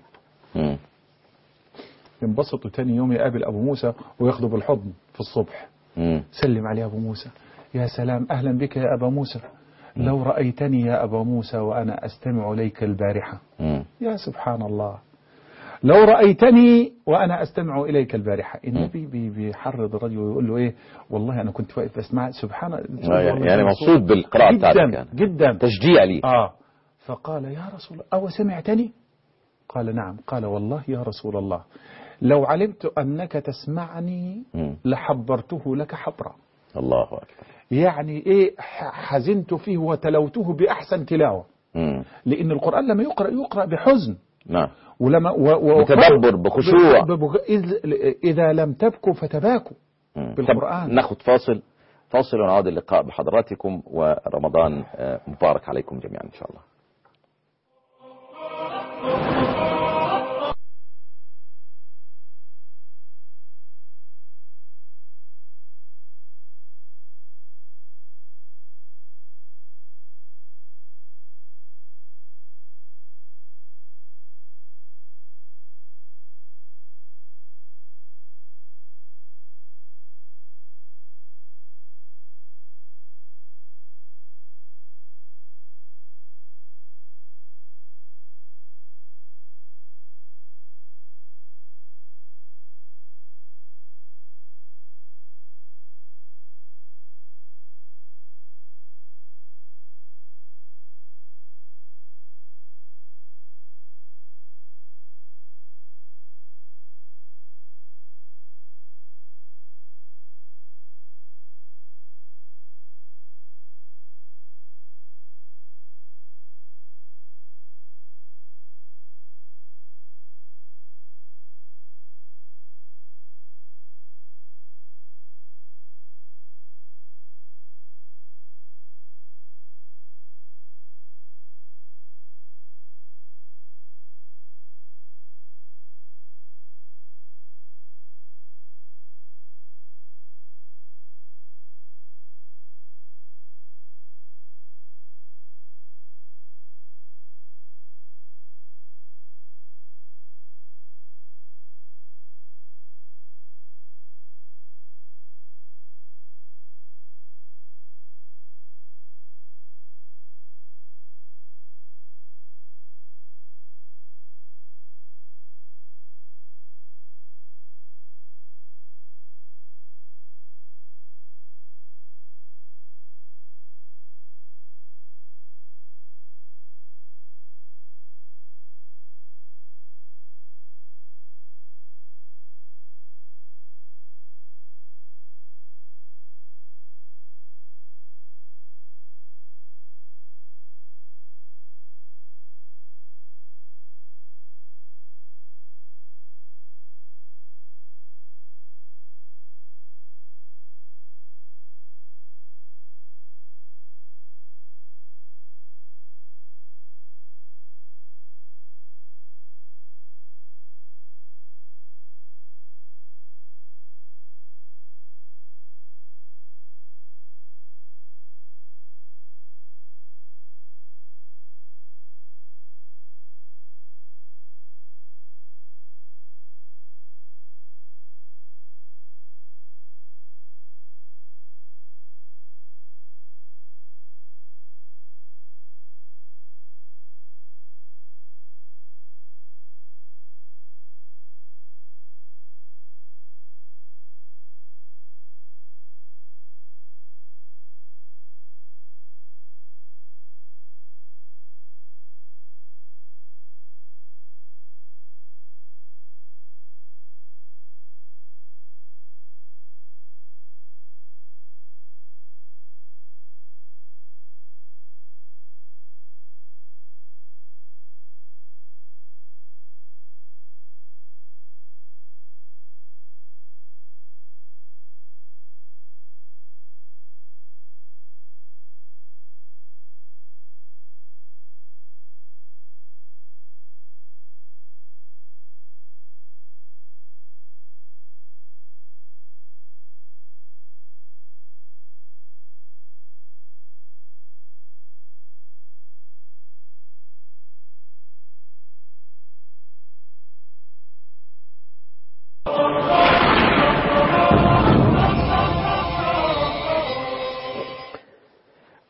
ينبسط تاني يوم يقابل أبو موسى وياخده بالحضن في الصبح. سلم عليه أبو موسى: يا سلام، أهلا بك يا أبا موسى، لو رأيتني يا أبا موسى وأنا أستمع إليك البارحة. يا سبحان الله، لو رأيتني وأنا أستمع إليك البارحة. النبي بيحرض الرجل ويقول له إيه، والله أنا كنت واقف بسمع. سبحان الله، يعني مبسوط بالقراءة بتاعتك جدا تشجيع لي. فقال: يا رسول الله، أو سمعتني؟ قال: نعم. قال: والله يا رسول الله، لو علمت أنك تسمعني لحبرته لك حبرا. الله أكبر. يعني إيه، حزنت فيه وتلوته بأحسن تلاوة. لأن القرآن لما يقرأ بحزن. نعم. ولما بتدبر بخشوع. إذا لم تبكوا فتباكوا بالقرآن. ناخد فاصل ونعود اللقاء بحضراتكم، ورمضان مبارك عليكم جميعا إن شاء الله.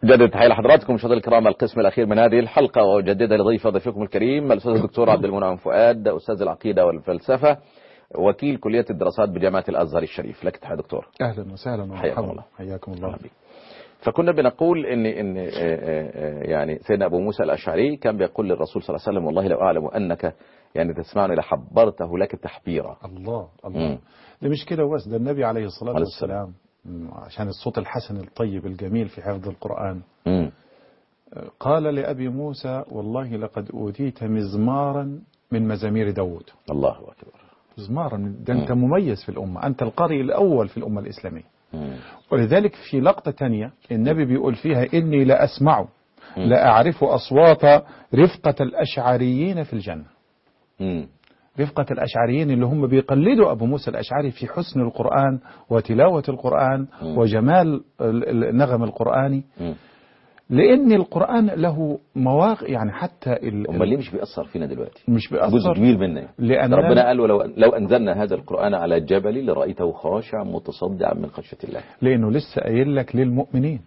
جدد تحية لحضراتكم مشاهدينا الكرام، القسم الأخير من هذه الحلقة، وأجددها ضيفكم الكريم الأستاذ الدكتور عبد المنعم فؤاد، أستاذ العقيدة والفلسفة، وكيل كلية الدراسات بجامعة الأزهر الشريف. لك تحية دكتور. أهلا وسهلا ومرحبا. حياكم الله. فكنا بنقول إن يعني سيدنا أبو موسى الأشعري كان بيقول للرسول صلى الله عليه وسلم: والله لو أعلم أنك يعني تسمعني لحبرته لك تحبيرا. الله الله. ده مش كده بس، ده النبي عليه الصلاة والسلام عشان الصوت الحسن الطيب الجميل في حفظ القرآن قال لأبي موسى: والله لقد أوتيت مزمارا من مزامير داود. الله أكبر. مزمارا، ده أنت مميز في الأمة، أنت القارئ الأول في الأمة الإسلامية. ولذلك في لقطة تانية النبي بيقول فيها: إني لأسمع لأعرف أصوات رفقة الأشعريين في الجنة. رفقة الأشعريين اللي هم بيقلدوا أبو موسى الأشعري في حسن القرآن وتلاوة القرآن وجمال النغم القرآني، لأن القرآن له مواقع يعني حتى أمال ليه مش بيأثر فينا دلوقتي؟ مش بيأثر، جزء كبير منا. لأن ربنا قال: لو أنزلنا هذا القرآن على جبل لرأيته خاشعا متصدعا من خشية الله. لأنه لسه قايل لك للمؤمنين.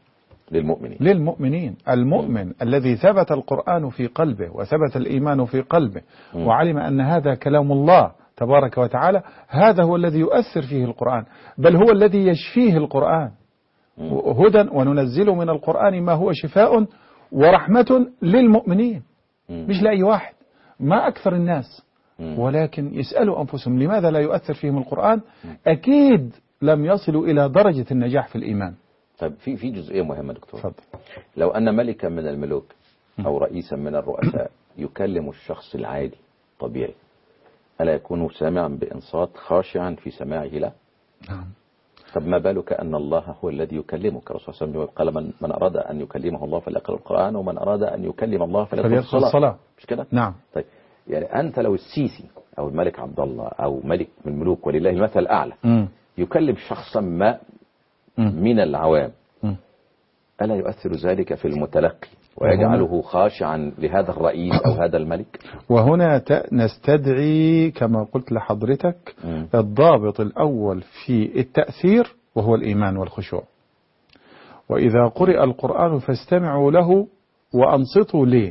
المؤمن الذي ثبت القرآن في قلبه وثبت الإيمان في قلبه وعلم أن هذا كلام الله تبارك وتعالى، هذا هو الذي يؤثر فيه القرآن، بل هو الذي يشفيه القرآن. هدى وننزل من القرآن ما هو شفاء ورحمة للمؤمنين، مش لأي واحد، ما أكثر الناس، ولكن يسألوا أنفسهم لماذا لا يؤثر فيهم القرآن. أكيد لم يصلوا إلى درجة النجاح في الإيمان. طيب في جزئية مهمة دكتور. فضل. لو أن ملكا من الملوك أو رئيسا من الرؤساء يكلم الشخص العادي طبيعي، ألا يكون سامعا بإنصات خاشعا في سماعه له؟ نعم. طب ما بالك أن الله هو الذي يكلمك؟ الرسول صلى الله عليه وسلم قال: من أراد أن يكلمه الله فليقرأ القرآن، ومن أراد أن يكلم الله فليقرأ الصلاة. مش كده؟ نعم. طيب يعني أنت لو السيسي أو الملك عبد الله أو ملك من الملوك ولله المثل الأعلى يكلم شخصا ما من العوام، ألا يؤثر ذلك في المتلقي ويجعله خاشعا لهذا الرئيس أو هذا الملك؟ وهنا نستدعي كما قلت لحضرتك الضابط الأول في التأثير، وهو الإيمان والخشوع. وإذا قرئ القرآن فاستمعوا له وأنصتوا ليه.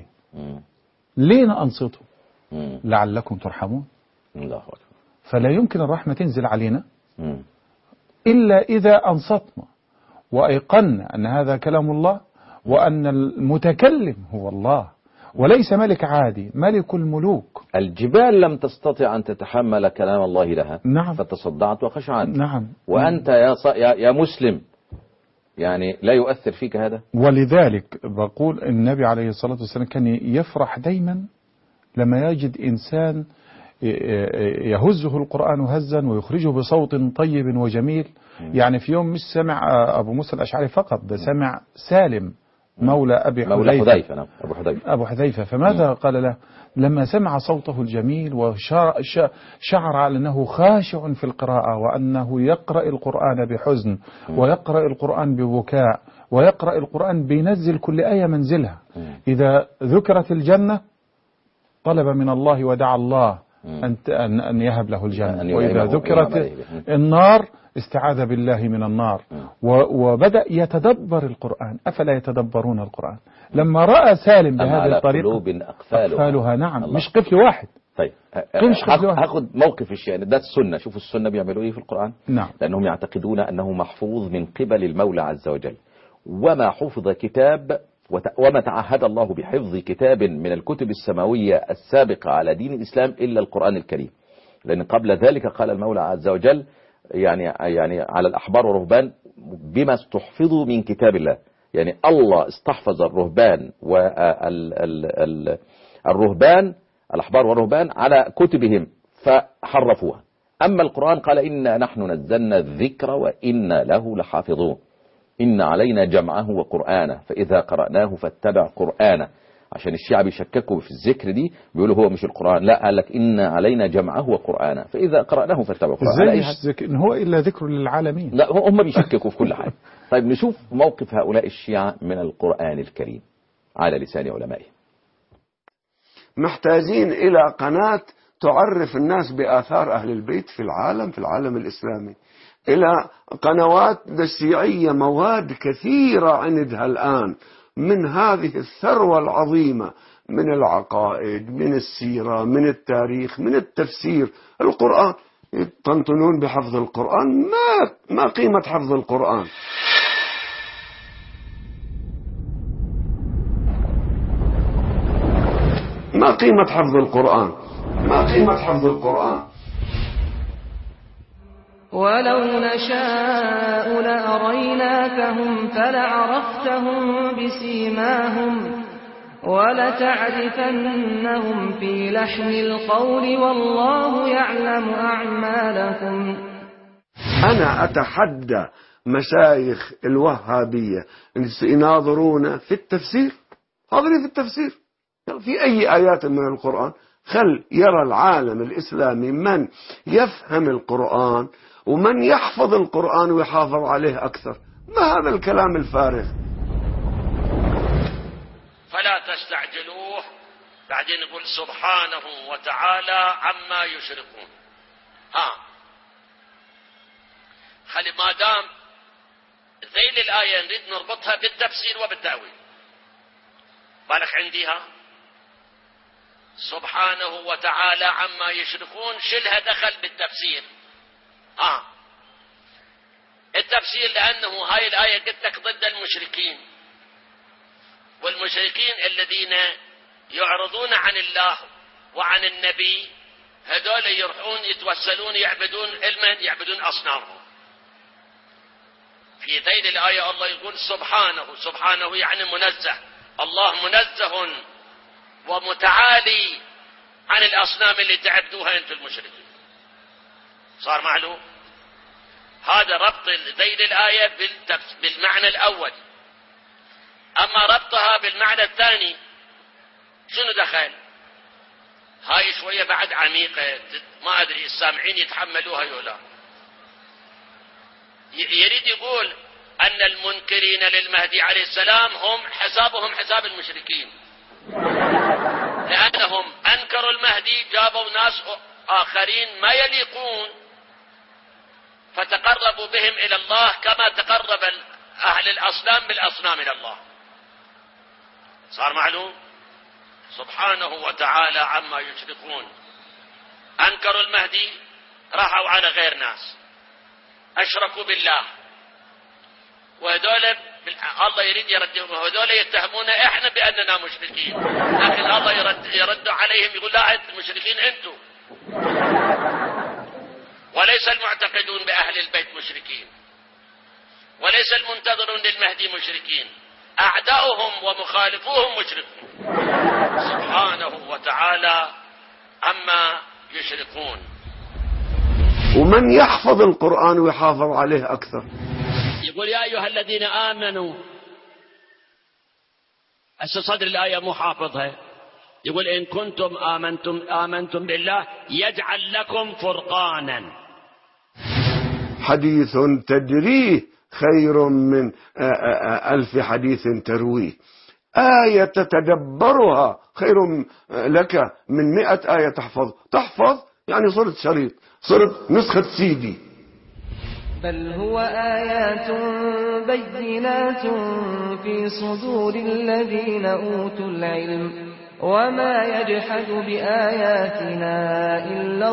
ليه أنصتوا؟ لعلكم ترحمون. الله أكبر. فلا يمكن الرحمة تنزل علينا إلا إذا أنصتنا وأيقنا أن هذا كلام الله، وأن المتكلم هو الله وليس ملك عادي، ملك الملوك. الجبال لم تستطع أن تتحمل كلام الله لها. نعم. فتصدعت وخشعت. نعم. وأنت يا مسلم يعني لا يؤثر فيك هذا. ولذلك بقول النبي عليه الصلاة والسلام كان يفرح دايما لما يجد إنسان يهزه القرآن هزا ويخرجه بصوت طيب وجميل. يعني في يوم مش سمع أبو موسى الأشعري فقط، ده سمع سالم مولى حذيفة. نعم. أبو حذيفة. فماذا قال له لما سمع صوته الجميل وشعر على أنه خاشع في القراءة، وأنه يقرأ القرآن بحزن ويقرأ القرآن ببكاء ويقرأ القرآن بينزل كل آية منزلها. إذا ذكرت الجنة طلب من الله ودعا الله أن يهب له الجنة، وإذا ذكرت النار استعاذ بالله من النار. وبدأ يتدبر القرآن. أفلا يتدبرون القرآن؟ لما رأى سالم بهذه الطريقة أقفالها. نعم. الله. مش قفل واحد. طيب هاخد موقف الشيء ده السنة. شوفوا السنة بيعملوا ايه في القرآن. نعم. لأنهم يعتقدون أنه محفوظ من قبل المولى عز وجل، وما حفظ كتاب وما تعهد الله بحفظ كتاب من الكتب السماوية السابقة على دين الإسلام إلا القرآن الكريم. لأن قبل ذلك قال المولى عز وجل يعني على الأحبار والرهبان بما استحفظوا من كتاب الله. يعني الله استحفظ الرهبان والرهبان الأحبار والرهبان على كتبهم فحرفوها. أما القرآن قال: إنا نحن نزلنا الذكر وإنا له لحافظون، إن علينا جمعه وقرآنه فإذا قرأناه فاتبع قرآنه. عشان الشيعة بيشككوا في الذكر دي، بيقولوا هو مش القرآن، لا، قال لك إن علينا جمعه وقرآنه فإذا قرأناه فاتبع قرآنه. إزاي إن هو إلا ذكر للعالمين؟ لا، هم بيشككوا في كل حاجة. طيب نشوف موقف هؤلاء الشيعة من القرآن الكريم على لسان علمائه. محتاجين إلى قناة تعرف الناس بآثار أهل البيت في العالم الإسلامي. إلى قنوات الشيعية مواد كثيرة عندها الآن من هذه الثروة العظيمة من العقائد، من السيرة، من التاريخ، من التفسير. القرآن يطنطنون بحفظ القرآن، ما قيمة حفظ القرآن؟ ما قيمة حفظ القرآن؟ ما قيمة حفظ القرآن؟ ولو نشاء لأريناكهم فلعرفتهم بسيماهم ولتعرفنهم في لحن القول والله يعلم أعمالكم. أنا أتحدى مشايخ الوهابية أن يناظرون في التفسير، حاضرين في التفسير في أي آيات من القرآن، خل يرى العالم الإسلامي من يفهم القرآن ومن يحفظ القرآن ويحافظ عليه أكثر. ما هذا الكلام الفارغ؟ فلا تستعجلوه. بعدين يقول سبحانه وتعالى عما يشركون. خلي ما دام ذيل الآية نريد نربطها بالتفسير وبالتأويل، بالك عنديها سبحانه وتعالى عما يشركون شلها دخل بالتفسير. التفسير لأنه هاي الآية قلت لك ضد المشركين، والمشركين الذين يعرضون عن الله وعن النبي هذول يروحون يتوسلون يعبدون المن، يعبدون أصنامهم. في ذيل الآية الله يقول سبحانه يعني منزه، الله منزه ومتعالي عن الأصنام اللي تعبدوها أنتم المشركين. صار معلوم؟ هذا ربط ذيل الآية بالمعنى الأول. أما ربطها بالمعنى الثاني شنو دخل؟ هاي شوية بعد عميقة، ما أدري السامعين يتحملوها يولا. يريد يقول أن المنكرين للمهدي عليه السلام هم حسابهم حساب المشركين، لأنهم أنكروا المهدي، جابوا ناس آخرين ما يليقون فتقربوا بهم إلى الله كما تقرب أهل الأصنام بالأصنام إلى الله. صار معلوم؟ سبحانه وتعالى عما يشركون. أنكروا المهدي، راحوا على غير ناس، أشركوا بالله، وهذول الله يريد يردهم، وهذول يتهمون إحنا بأننا مشركين، لكن الله يرد عليهم يقول لا أنتم مشركين أنتم، وليس المعتقدون بأهل البيت مشركين، وليس المنتظرون للمهدي مشركين، أعداؤهم ومخالفوهم مشركون. سبحانه وتعالى عما يشركون. ومن يحفظ القرآن ويحافظ عليه أكثر. يقول يا أيها الذين آمنوا، صدر الآية مو حافظها، يقول إن كنتم آمنتم بالله يجعل لكم فرقانا. حديث تدريه خير من 1000 حديث ترويه. آية تتدبرها خير لك من 100 آية تحفظ يعني صرت شريط، صرت نسخة CD. بل هو آيات بينات في صدور الذين أوتوا العلم وما يجحد بآياتنا إلا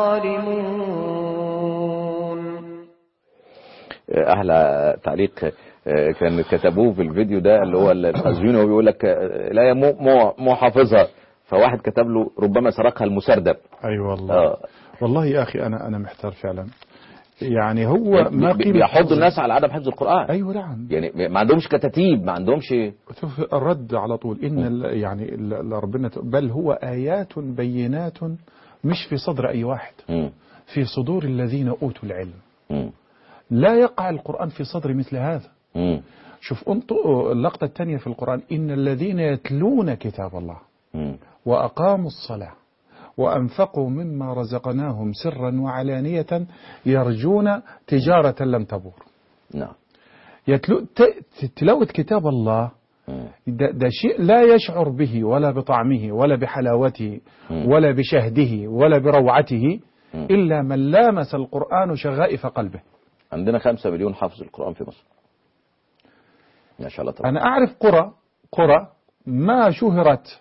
الظالمون. أهل تعليق كان كتبوه في الفيديو ده اللي هو القزويني، وهو بيقول لك الآية مو حافظها، فواحد كتب له ربما سرقها المسردب. أيوة والله. والله يا أخي أنا محتار فعلا. يعني هو ما بيحض الناس على عدم حفظ القرآن. أيوة نعم. يعني ما عندهمش كتاتيب، ما عندهمش الرد على طول إن يعني ربنا بل هو آيات بينات مش في صدر أي واحد، في صدور الذين أوتوا العلم. لا يقع القرآن في صدر مثل هذا. شوف انطقوا اللقطة الثانية في القرآن، إن الذين يتلون كتاب الله وأقاموا الصلاة وأنفقوا مما رزقناهم سرا وعلانية يرجون تجارة لن تبور. نعم. تلاوة كتاب الله ده شيء لا يشعر به ولا بطعمه ولا بحلاوته ولا بشهده ولا بروعته إلا من لامس القرآن شغائف قلبه. عندنا 5 مليون حافظ القرآن في مصر ما شاء الله طبعا. أنا أعرف قرى ما شهرت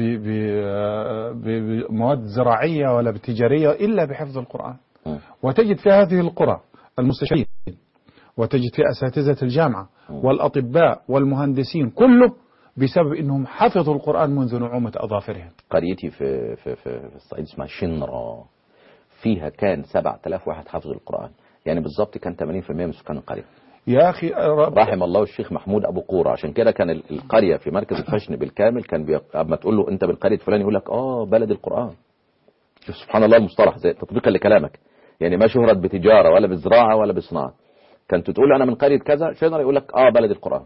بمواد زراعية ولا بتجارية إلا بحفظ القرآن. وتجد في هذه القرى المستشارين، وتجد في أساتذة الجامعة والأطباء والمهندسين، كله بسبب أنهم حفظوا القرآن منذ نعومة أظافرهم. قريتي في الصعيد اسمها شنرا، فيها كان 7000 واحد حافظ القرآن، يعني بالضبط كان 80% من سكان القرية. يا أخي رحم الله الشيخ محمود أبو قورة. عشان كده كان القرية في مركز الفشن بالكامل كان أما تقول له أنت من قرية فلان يقول لك بلد القرآن. شوف سبحان الله المصطلح زي تطبيقا لكلامك، يعني ما شهرت بتجارة ولا بزراعة ولا بصناعة. كنت تقول أنا من قرية كذا شنرا يقول لك بلد القرآن.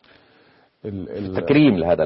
التكريم لهذا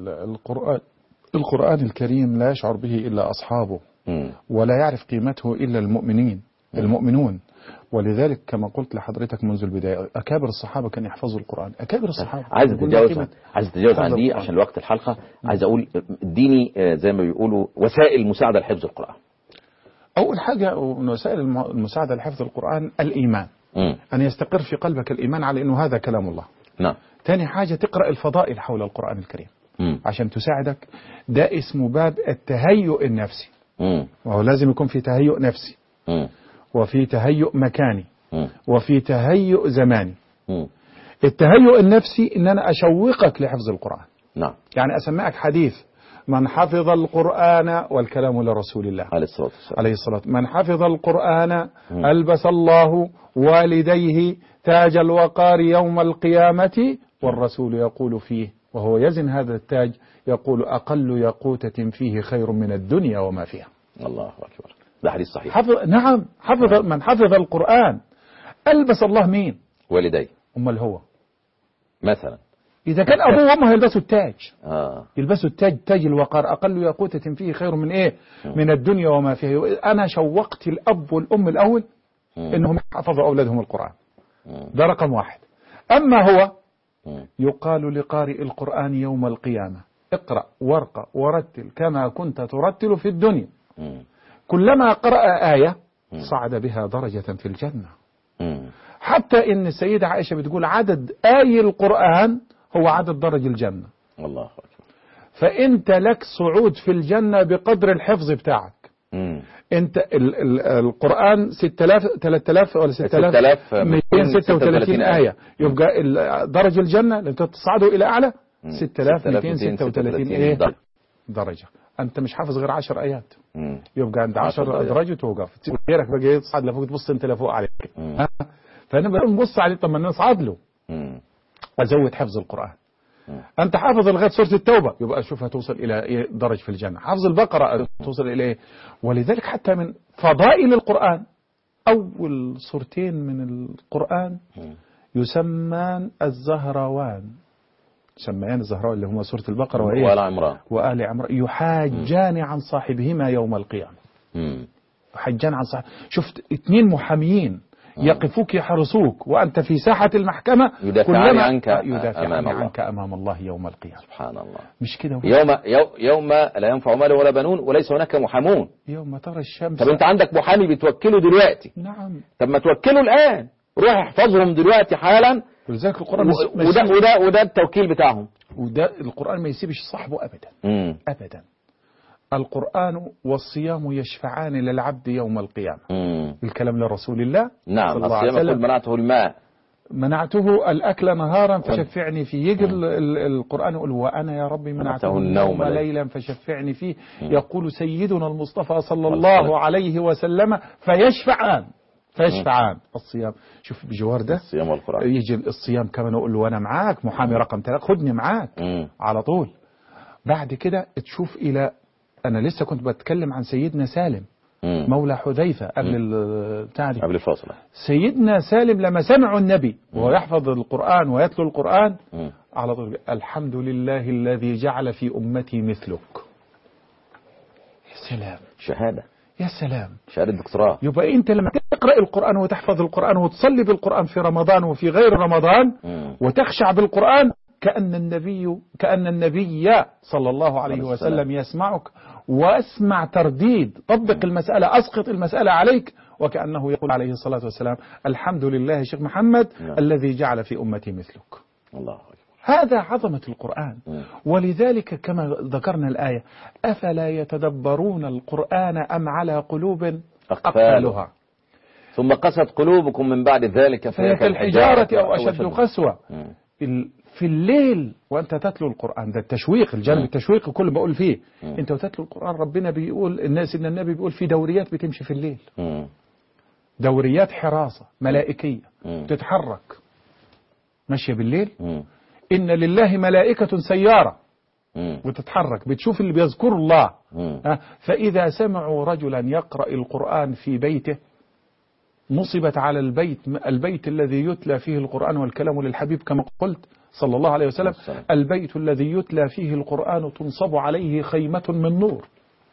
القرآن الكريم لا يشعر به إلا أصحابه، ولا يعرف قيمته إلا المؤمنون. ولذلك كما قلت لحضرتك منذ البداية أكابر الصحابة كانوا يحفظوا القرآن. أكابر الصحابة. عايز تتجاوز عن دي عشان الوقت الحلقة. عايز أقول اديني زي ما بيقولوا وسائل مساعدة لحفظ القرآن. أول حاجة من وسائل المساعدة لحفظ القرآن الإيمان. أن يستقر في قلبك الإيمان على أنه هذا كلام الله. نعم. ثاني حاجة تقرأ الفضائل حول القرآن الكريم عشان تساعدك. ده اسمه باب التهيؤ النفسي. وهو لازم يكون في تهيؤ نفسي، وفي تهيؤ مكاني، وفي تهيؤ زماني. التهيؤ النفسي ان انا اشوقك لحفظ القرآن. نعم. يعني اسمعك حديث من حفظ القرآن، والكلام لرسول الله عليه الصلاة. من حفظ القرآن ألبس الله والديه تاج الوقار يوم القيامة، والرسول يقول فيه وهو يزن هذا التاج يقول أقل يقوتة فيه خير من الدنيا وما فيها. الله أكبر. ده حديث صحيح. نعم. من حفظ القرآن ألبس الله مين؟ والديه. أمال هو مثلا إذا كان أبوه وأمه يلبسوا التاج. يلبسوا التاج، تاج الوقار أقل يقوتة فيه خير من إيه؟ من الدنيا وما فيها. أنا شوقت الأب والأم الأول إنهم يحفظوا أولادهم القرآن. ده رقم واحد. أما هو يقال لقارئ القرآن يوم القيامة اقرأ وارقى ورتل كما كنت ترتل في الدنيا. كلما قرأ آية صعد بها درجة في الجنة. حتى إن السيدة عائشة بتقول عدد آي القرآن هو عدد درج الجنة. الله أكبر. فأنت لك صعود في الجنة بقدر الحفظ بتاعك. أنت القرآن 3000 ولا 6236 آية، يبقى درج الجنة لما تصعدوا إلى أعلى 6236 درجة. أنت مش حافظ غير 10 آيات، يبقى عند 10 أدراج وتوقف. تسيب غيرك بقى يصعد لفوق، تبص أنت لفوق عليك. فنبقى نبص عليه طب ما نصعد له. أزود حفظ القرآن. أنت حافظ لغاية سورة التوبة، يبقى شوف هتوصل إلى إيه درج في الجنة. حافظ البقرة توصل إلى إيه. ولذلك حتى من فضائل القرآن أول سورتين من القرآن يسمان الزهروان، سميان الزهراء اللي هما سورة البقرة وآل عمران يحاجان عن صاحبهما يوم القيامة. يحاجان عن صاحب. شفت 2 محاميين يقفوك يحرسوك وأنت في ساحة المحكمة يدافعان عنك أمام الله يوم القيامة. سبحان الله. مش كده يوم لا ينفع مال ولا بنون وليس هناك محامون. يوم ترى الشمس. طب أنت عندك محامي بتوكله دلوقتي. نعم. طب ما توكله الآن، روح احفظهم دلوقتي حالا. ولذلك القرآن وده التوكيل بتاعهم. وده القرآن ما يسيبش صاحبه أبدا. أبدا. القرآن والصيام يشفعان للعبد يوم القيامة. الكلام لرسول الله. نعم. الصيام يقول منعته الماء، منعته الأكل نهارا فشفعني فيه. يجي القرآن يقول وأنا يا ربي منعته النوم ليلا فشفعني فيه. يقول سيدنا المصطفى صلى الله عليه وسلم فيشفعان الصيام. شوف بجوار ده الصيام والقرآن. يجي الصيام كمان يقول له وأنا معاك محامي رقم 3 خدني معاك على طول. بعد كده تشوف إلى أنا لسه كنت بتكلم عن سيدنا سالم مولى حذيفة قبل الفاصلة. سيدنا سالم لما سمعوا النبي وهو يحفظ القرآن ويتلو القرآن على طول الحمد لله الذي جعل في أمتي مثلك. يا سلام. شهادة. يا سلام. شهادة دكتوراه. يبقى أنت لما تقرأ القرآن وتحفظ القرآن وتصلي بالقرآن في رمضان وفي غير رمضان وتخشع بالقرآن كأن النبي صلى الله عليه وسلم يسمعك، واسمع ترديد. طبق المسألة، أسقط المسألة عليك وكأنه يقول عليه الصلاة والسلام الحمد لله يا شيخ محمد الذي جعل في أمتي مثلك. الله أكبر. هذا عظمة القرآن. ولذلك كما ذكرنا الآية أفلا يتدبرون القرآن أم على قلوب أقفالها ثم قست قلوبكم من بعد ذلك فهي كالحجارة أو أشد قسوة. في الليل وأنت تتلو القرآن، ده التشويق، الجانب التشويقي كل بقول فيه. أنت وتتلو القرآن ربنا بيقول الناس إن النبي بيقول في دوريات بتمشي في الليل، دوريات حراسة ملائكية تتحرك ماشية بالليل. إن لله ملائكة سيارة وتتحرك بتشوف اللي بيذكر الله. فإذا سمعوا رجلا يقرأ القرآن في بيته نصبت على البيت الذي يتلى فيه القرآن والكلام للحبيب كما قلت صلى الله عليه وسلم البيت الذي يتلى فيه القرآن تنصب عليه خيمة من نور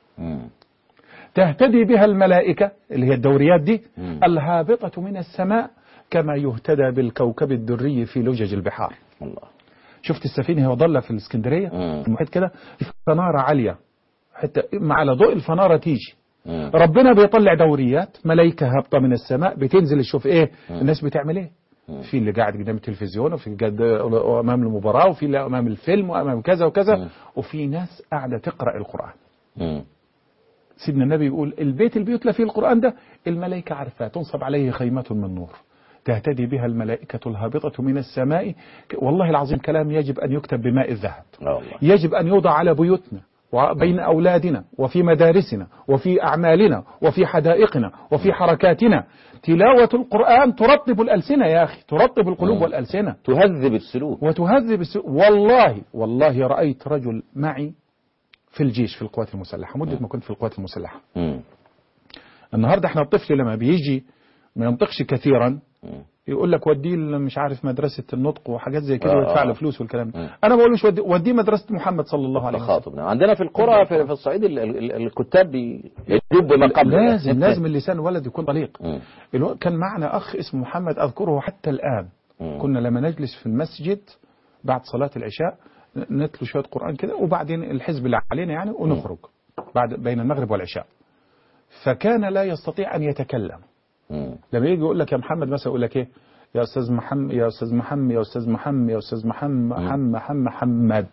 تهتدي بها الملائكة اللي هي الدوريات دي الهابطة من السماء كما يهتدى بالكوكب الدري في لجج البحار. الله. شفت السفينة هي ضلة في الاسكندرية المحيط كده فنارة عالية حتى على ضوء الفنارة تيجي ربنا بيطلع دوريات ملائكة هابطة من السماء بتنزل تشوف ايه الناس بتعمل ايه. في اللي قاعد قدام التلفزيون وفي اللي قاعد امام المباراة وفي اللي امام الفيلم وامام كذا وكذا وفي ناس قاعدة تقرأ القرآن. سيدنا النبي يقول البيت اللي بيتلى فيه القرآن ده الملائكة عارفاه تنصب عليه خيمة من نور تهتدي بها الملائكة الهابطة من السماء. والله العظيم كلام يجب أن يكتب بماء الذهب. يجب أن يوضع على بيوتنا وبين أولادنا وفي مدارسنا وفي أعمالنا وفي حدائقنا وفي حركاتنا. تلاوة القرآن ترطب الألسنة يا أخي، ترطب القلوب والألسنة، تهذب السلوك وتهذب السلوك. والله رأيت رجل معي في الجيش في القوات المسلحة مدة ما كنت في القوات المسلحة. النهاردة احنا الطفل لما بيجي ما ينطقش كثيرا يقول لك وديه مش عارف مدرسة النطق وحاجات زي كده ويدفع له فلوس والكلام ده. انا بقول مش وديه مدرسة محمد صلى الله عليه وسلم. عندنا في القرى في الصعيد الكتاب يجب ما قبل لازم اللسان ولد يكون طليق. كان معنا اخ اسمه محمد اذكره حتى الان. كنا لما نجلس في المسجد بعد صلاة العشاء نتلو شوية قرآن كده وبعدين الحزب اللي علينا يعني ونخرج بعد بين المغرب والعشاء. فكان لا يستطيع ان يتكلم. لما يجي يقول لك يا محمد مثلا يقول لك ايه يا استاذ محمد يا استاذ محمد يا استاذ محمد يا استاذ محمد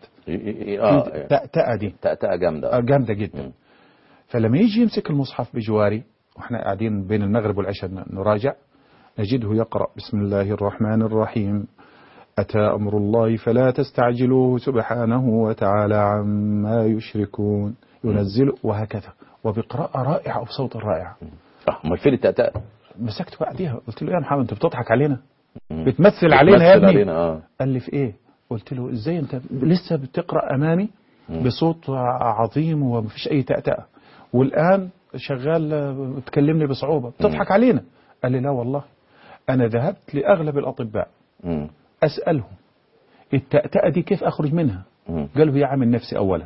تأتأة دي تأتأة جامده جدا. فلما يجي يمسك المصحف بجواري واحنا قاعدين بين المغرب والعشاء نراجع نجده يقرأ بسم الله الرحمن الرحيم أتى أمر الله فلا تستعجلوه سبحانه وتعالى عما يشركون ينزل وهكذا وبقراءة رائعة وبصوت رائع. امال فين التأتأة؟ مسكت بعديها قلت له يا محمد انت بتضحك علينا بتمثل علينا يا ابني. قال لي في ايه؟ قلت له ازاي انت لسه بتقرأ امامي بصوت عظيم ومفيش اي تأتأة والان شغال بتكلمني بصعوبة بتضحك علينا. قال لي لا والله انا ذهبت لاغلب الاطباء اسألهم التأتأة دي كيف اخرج منها؟ قالوا هي عامل نفسي اولا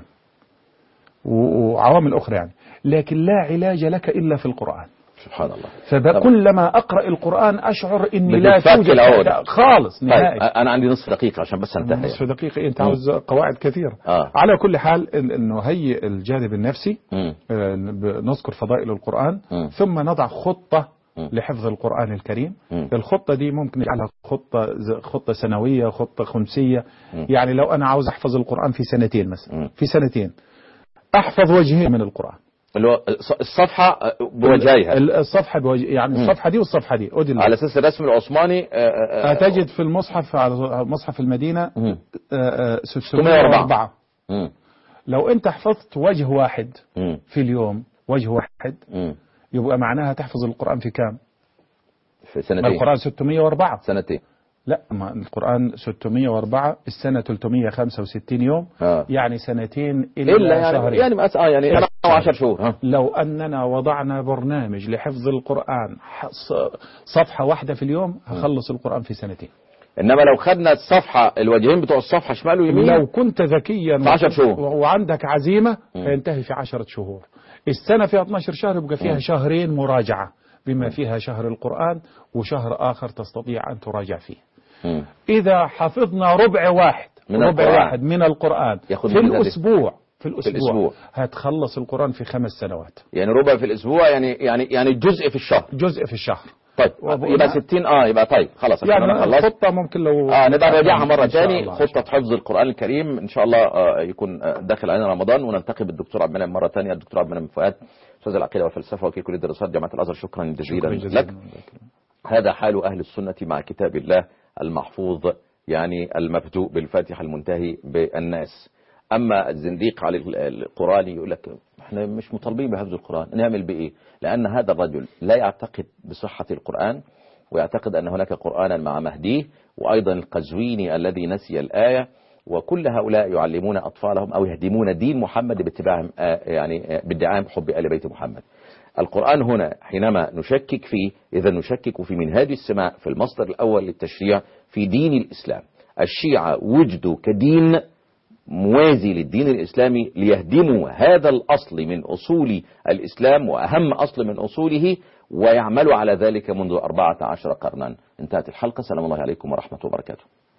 وعوامل اخرى يعني لكن لا علاج لك الا في القرآن. سبحان الله. فكلما أقرأ القرآن أشعر إني لا توجد خالص نهائي. طيب أنا عندي نصف دقيقة عشان بس انتهي. نصف دقيقة أنت عاوز قواعد كثيرة. على كل حال إنه هي الجانب النفسي نذكر فضائل القرآن ثم نضع خطة لحفظ القرآن الكريم. الخطة دي ممكن نجعلها خطة سنوية خطة خمسية. يعني لو أنا عاوز أحفظ القرآن في سنتين مثلا في سنتين أحفظ وجهين من القرآن اللي هو الصفحة بوجهيها الصفحة يعني الصفحة دي والصفحة دي على أساس الرسم العثماني هتجد في المصحف على مصحف المدينة 604. لو أنت حفظت وجه واحد في اليوم وجه واحد يبقى معناها تحفظ القرآن في كام؟ في سنتين. القرآن 604 سنتين. لا ما القرآن 604 السنة 365 يوم يعني سنتين إلا شهرين يعني 10 شهور. لو أننا وضعنا برنامج لحفظ القرآن صفحة واحدة في اليوم هخلص القرآن في سنتين. إنما لو خدنا الصفحة الوجهين بتوع الصفحة شمال ويمين لو كنت ذكيا 10 شهور وعندك عزيمة هينتهي في 10 شهور. السنة فيها 12 شهر يبقى فيها شهرين مراجعة بما فيها شهر القرآن وشهر آخر تستطيع أن تراجع فيه. إذا حفظنا ربع واحد من القرآن في الأسبوع في الأسبوع هتخلص القرآن في 5 سنوات. يعني ربع في الأسبوع، يعني جزء في الشهر. جزء في الشهر. طيب يبقى 60. يبقى طيب خلاص. يعني الخطة ممكن لو نبقى نراجعها مرة تاني، خطة حفظ القرآن الكريم إن شاء الله يكون داخل علينا رمضان، ونلتقي بالدكتور عبد المنعم مرة تانية. الدكتور عبد المنعم فؤاد، أستاذ العقيدة والفلسفة وكيل كلية الدراسات جامعة الأزهر، شكرا جزيلا لك. هذا حال أهل السنة مع كتاب الله المحفوظ، يعني المبدوء بالفاتحة المنتهي بالناس. أما الزنديق على القرآن يقول لك احنا مش مطالبين بحفظ القرآن، نعمل بإيه؟ لأن هذا الرجل لا يعتقد بصحة القرآن، ويعتقد أن هناك قرآنا مع مهديه، وأيضا القزويني الذي نسي الآية، وكل هؤلاء يعلمون أطفالهم أو يهدمون دين محمد باتباعهم، يعني بادعاء حب آل بيت محمد. القرآن هنا حينما نشكك فيه، إذا نشكك في منهاج السماء، في المصدر الأول للتشريع في دين الإسلام. الشيعة وجدوا كدين موازي للدين الإسلامي ليهدموا هذا الأصل من أصول الإسلام، وأهم أصل من أصوله، ويعملوا على ذلك منذ 14 قرنا. انتهت الحلقة. سلام الله عليكم ورحمة وبركاته.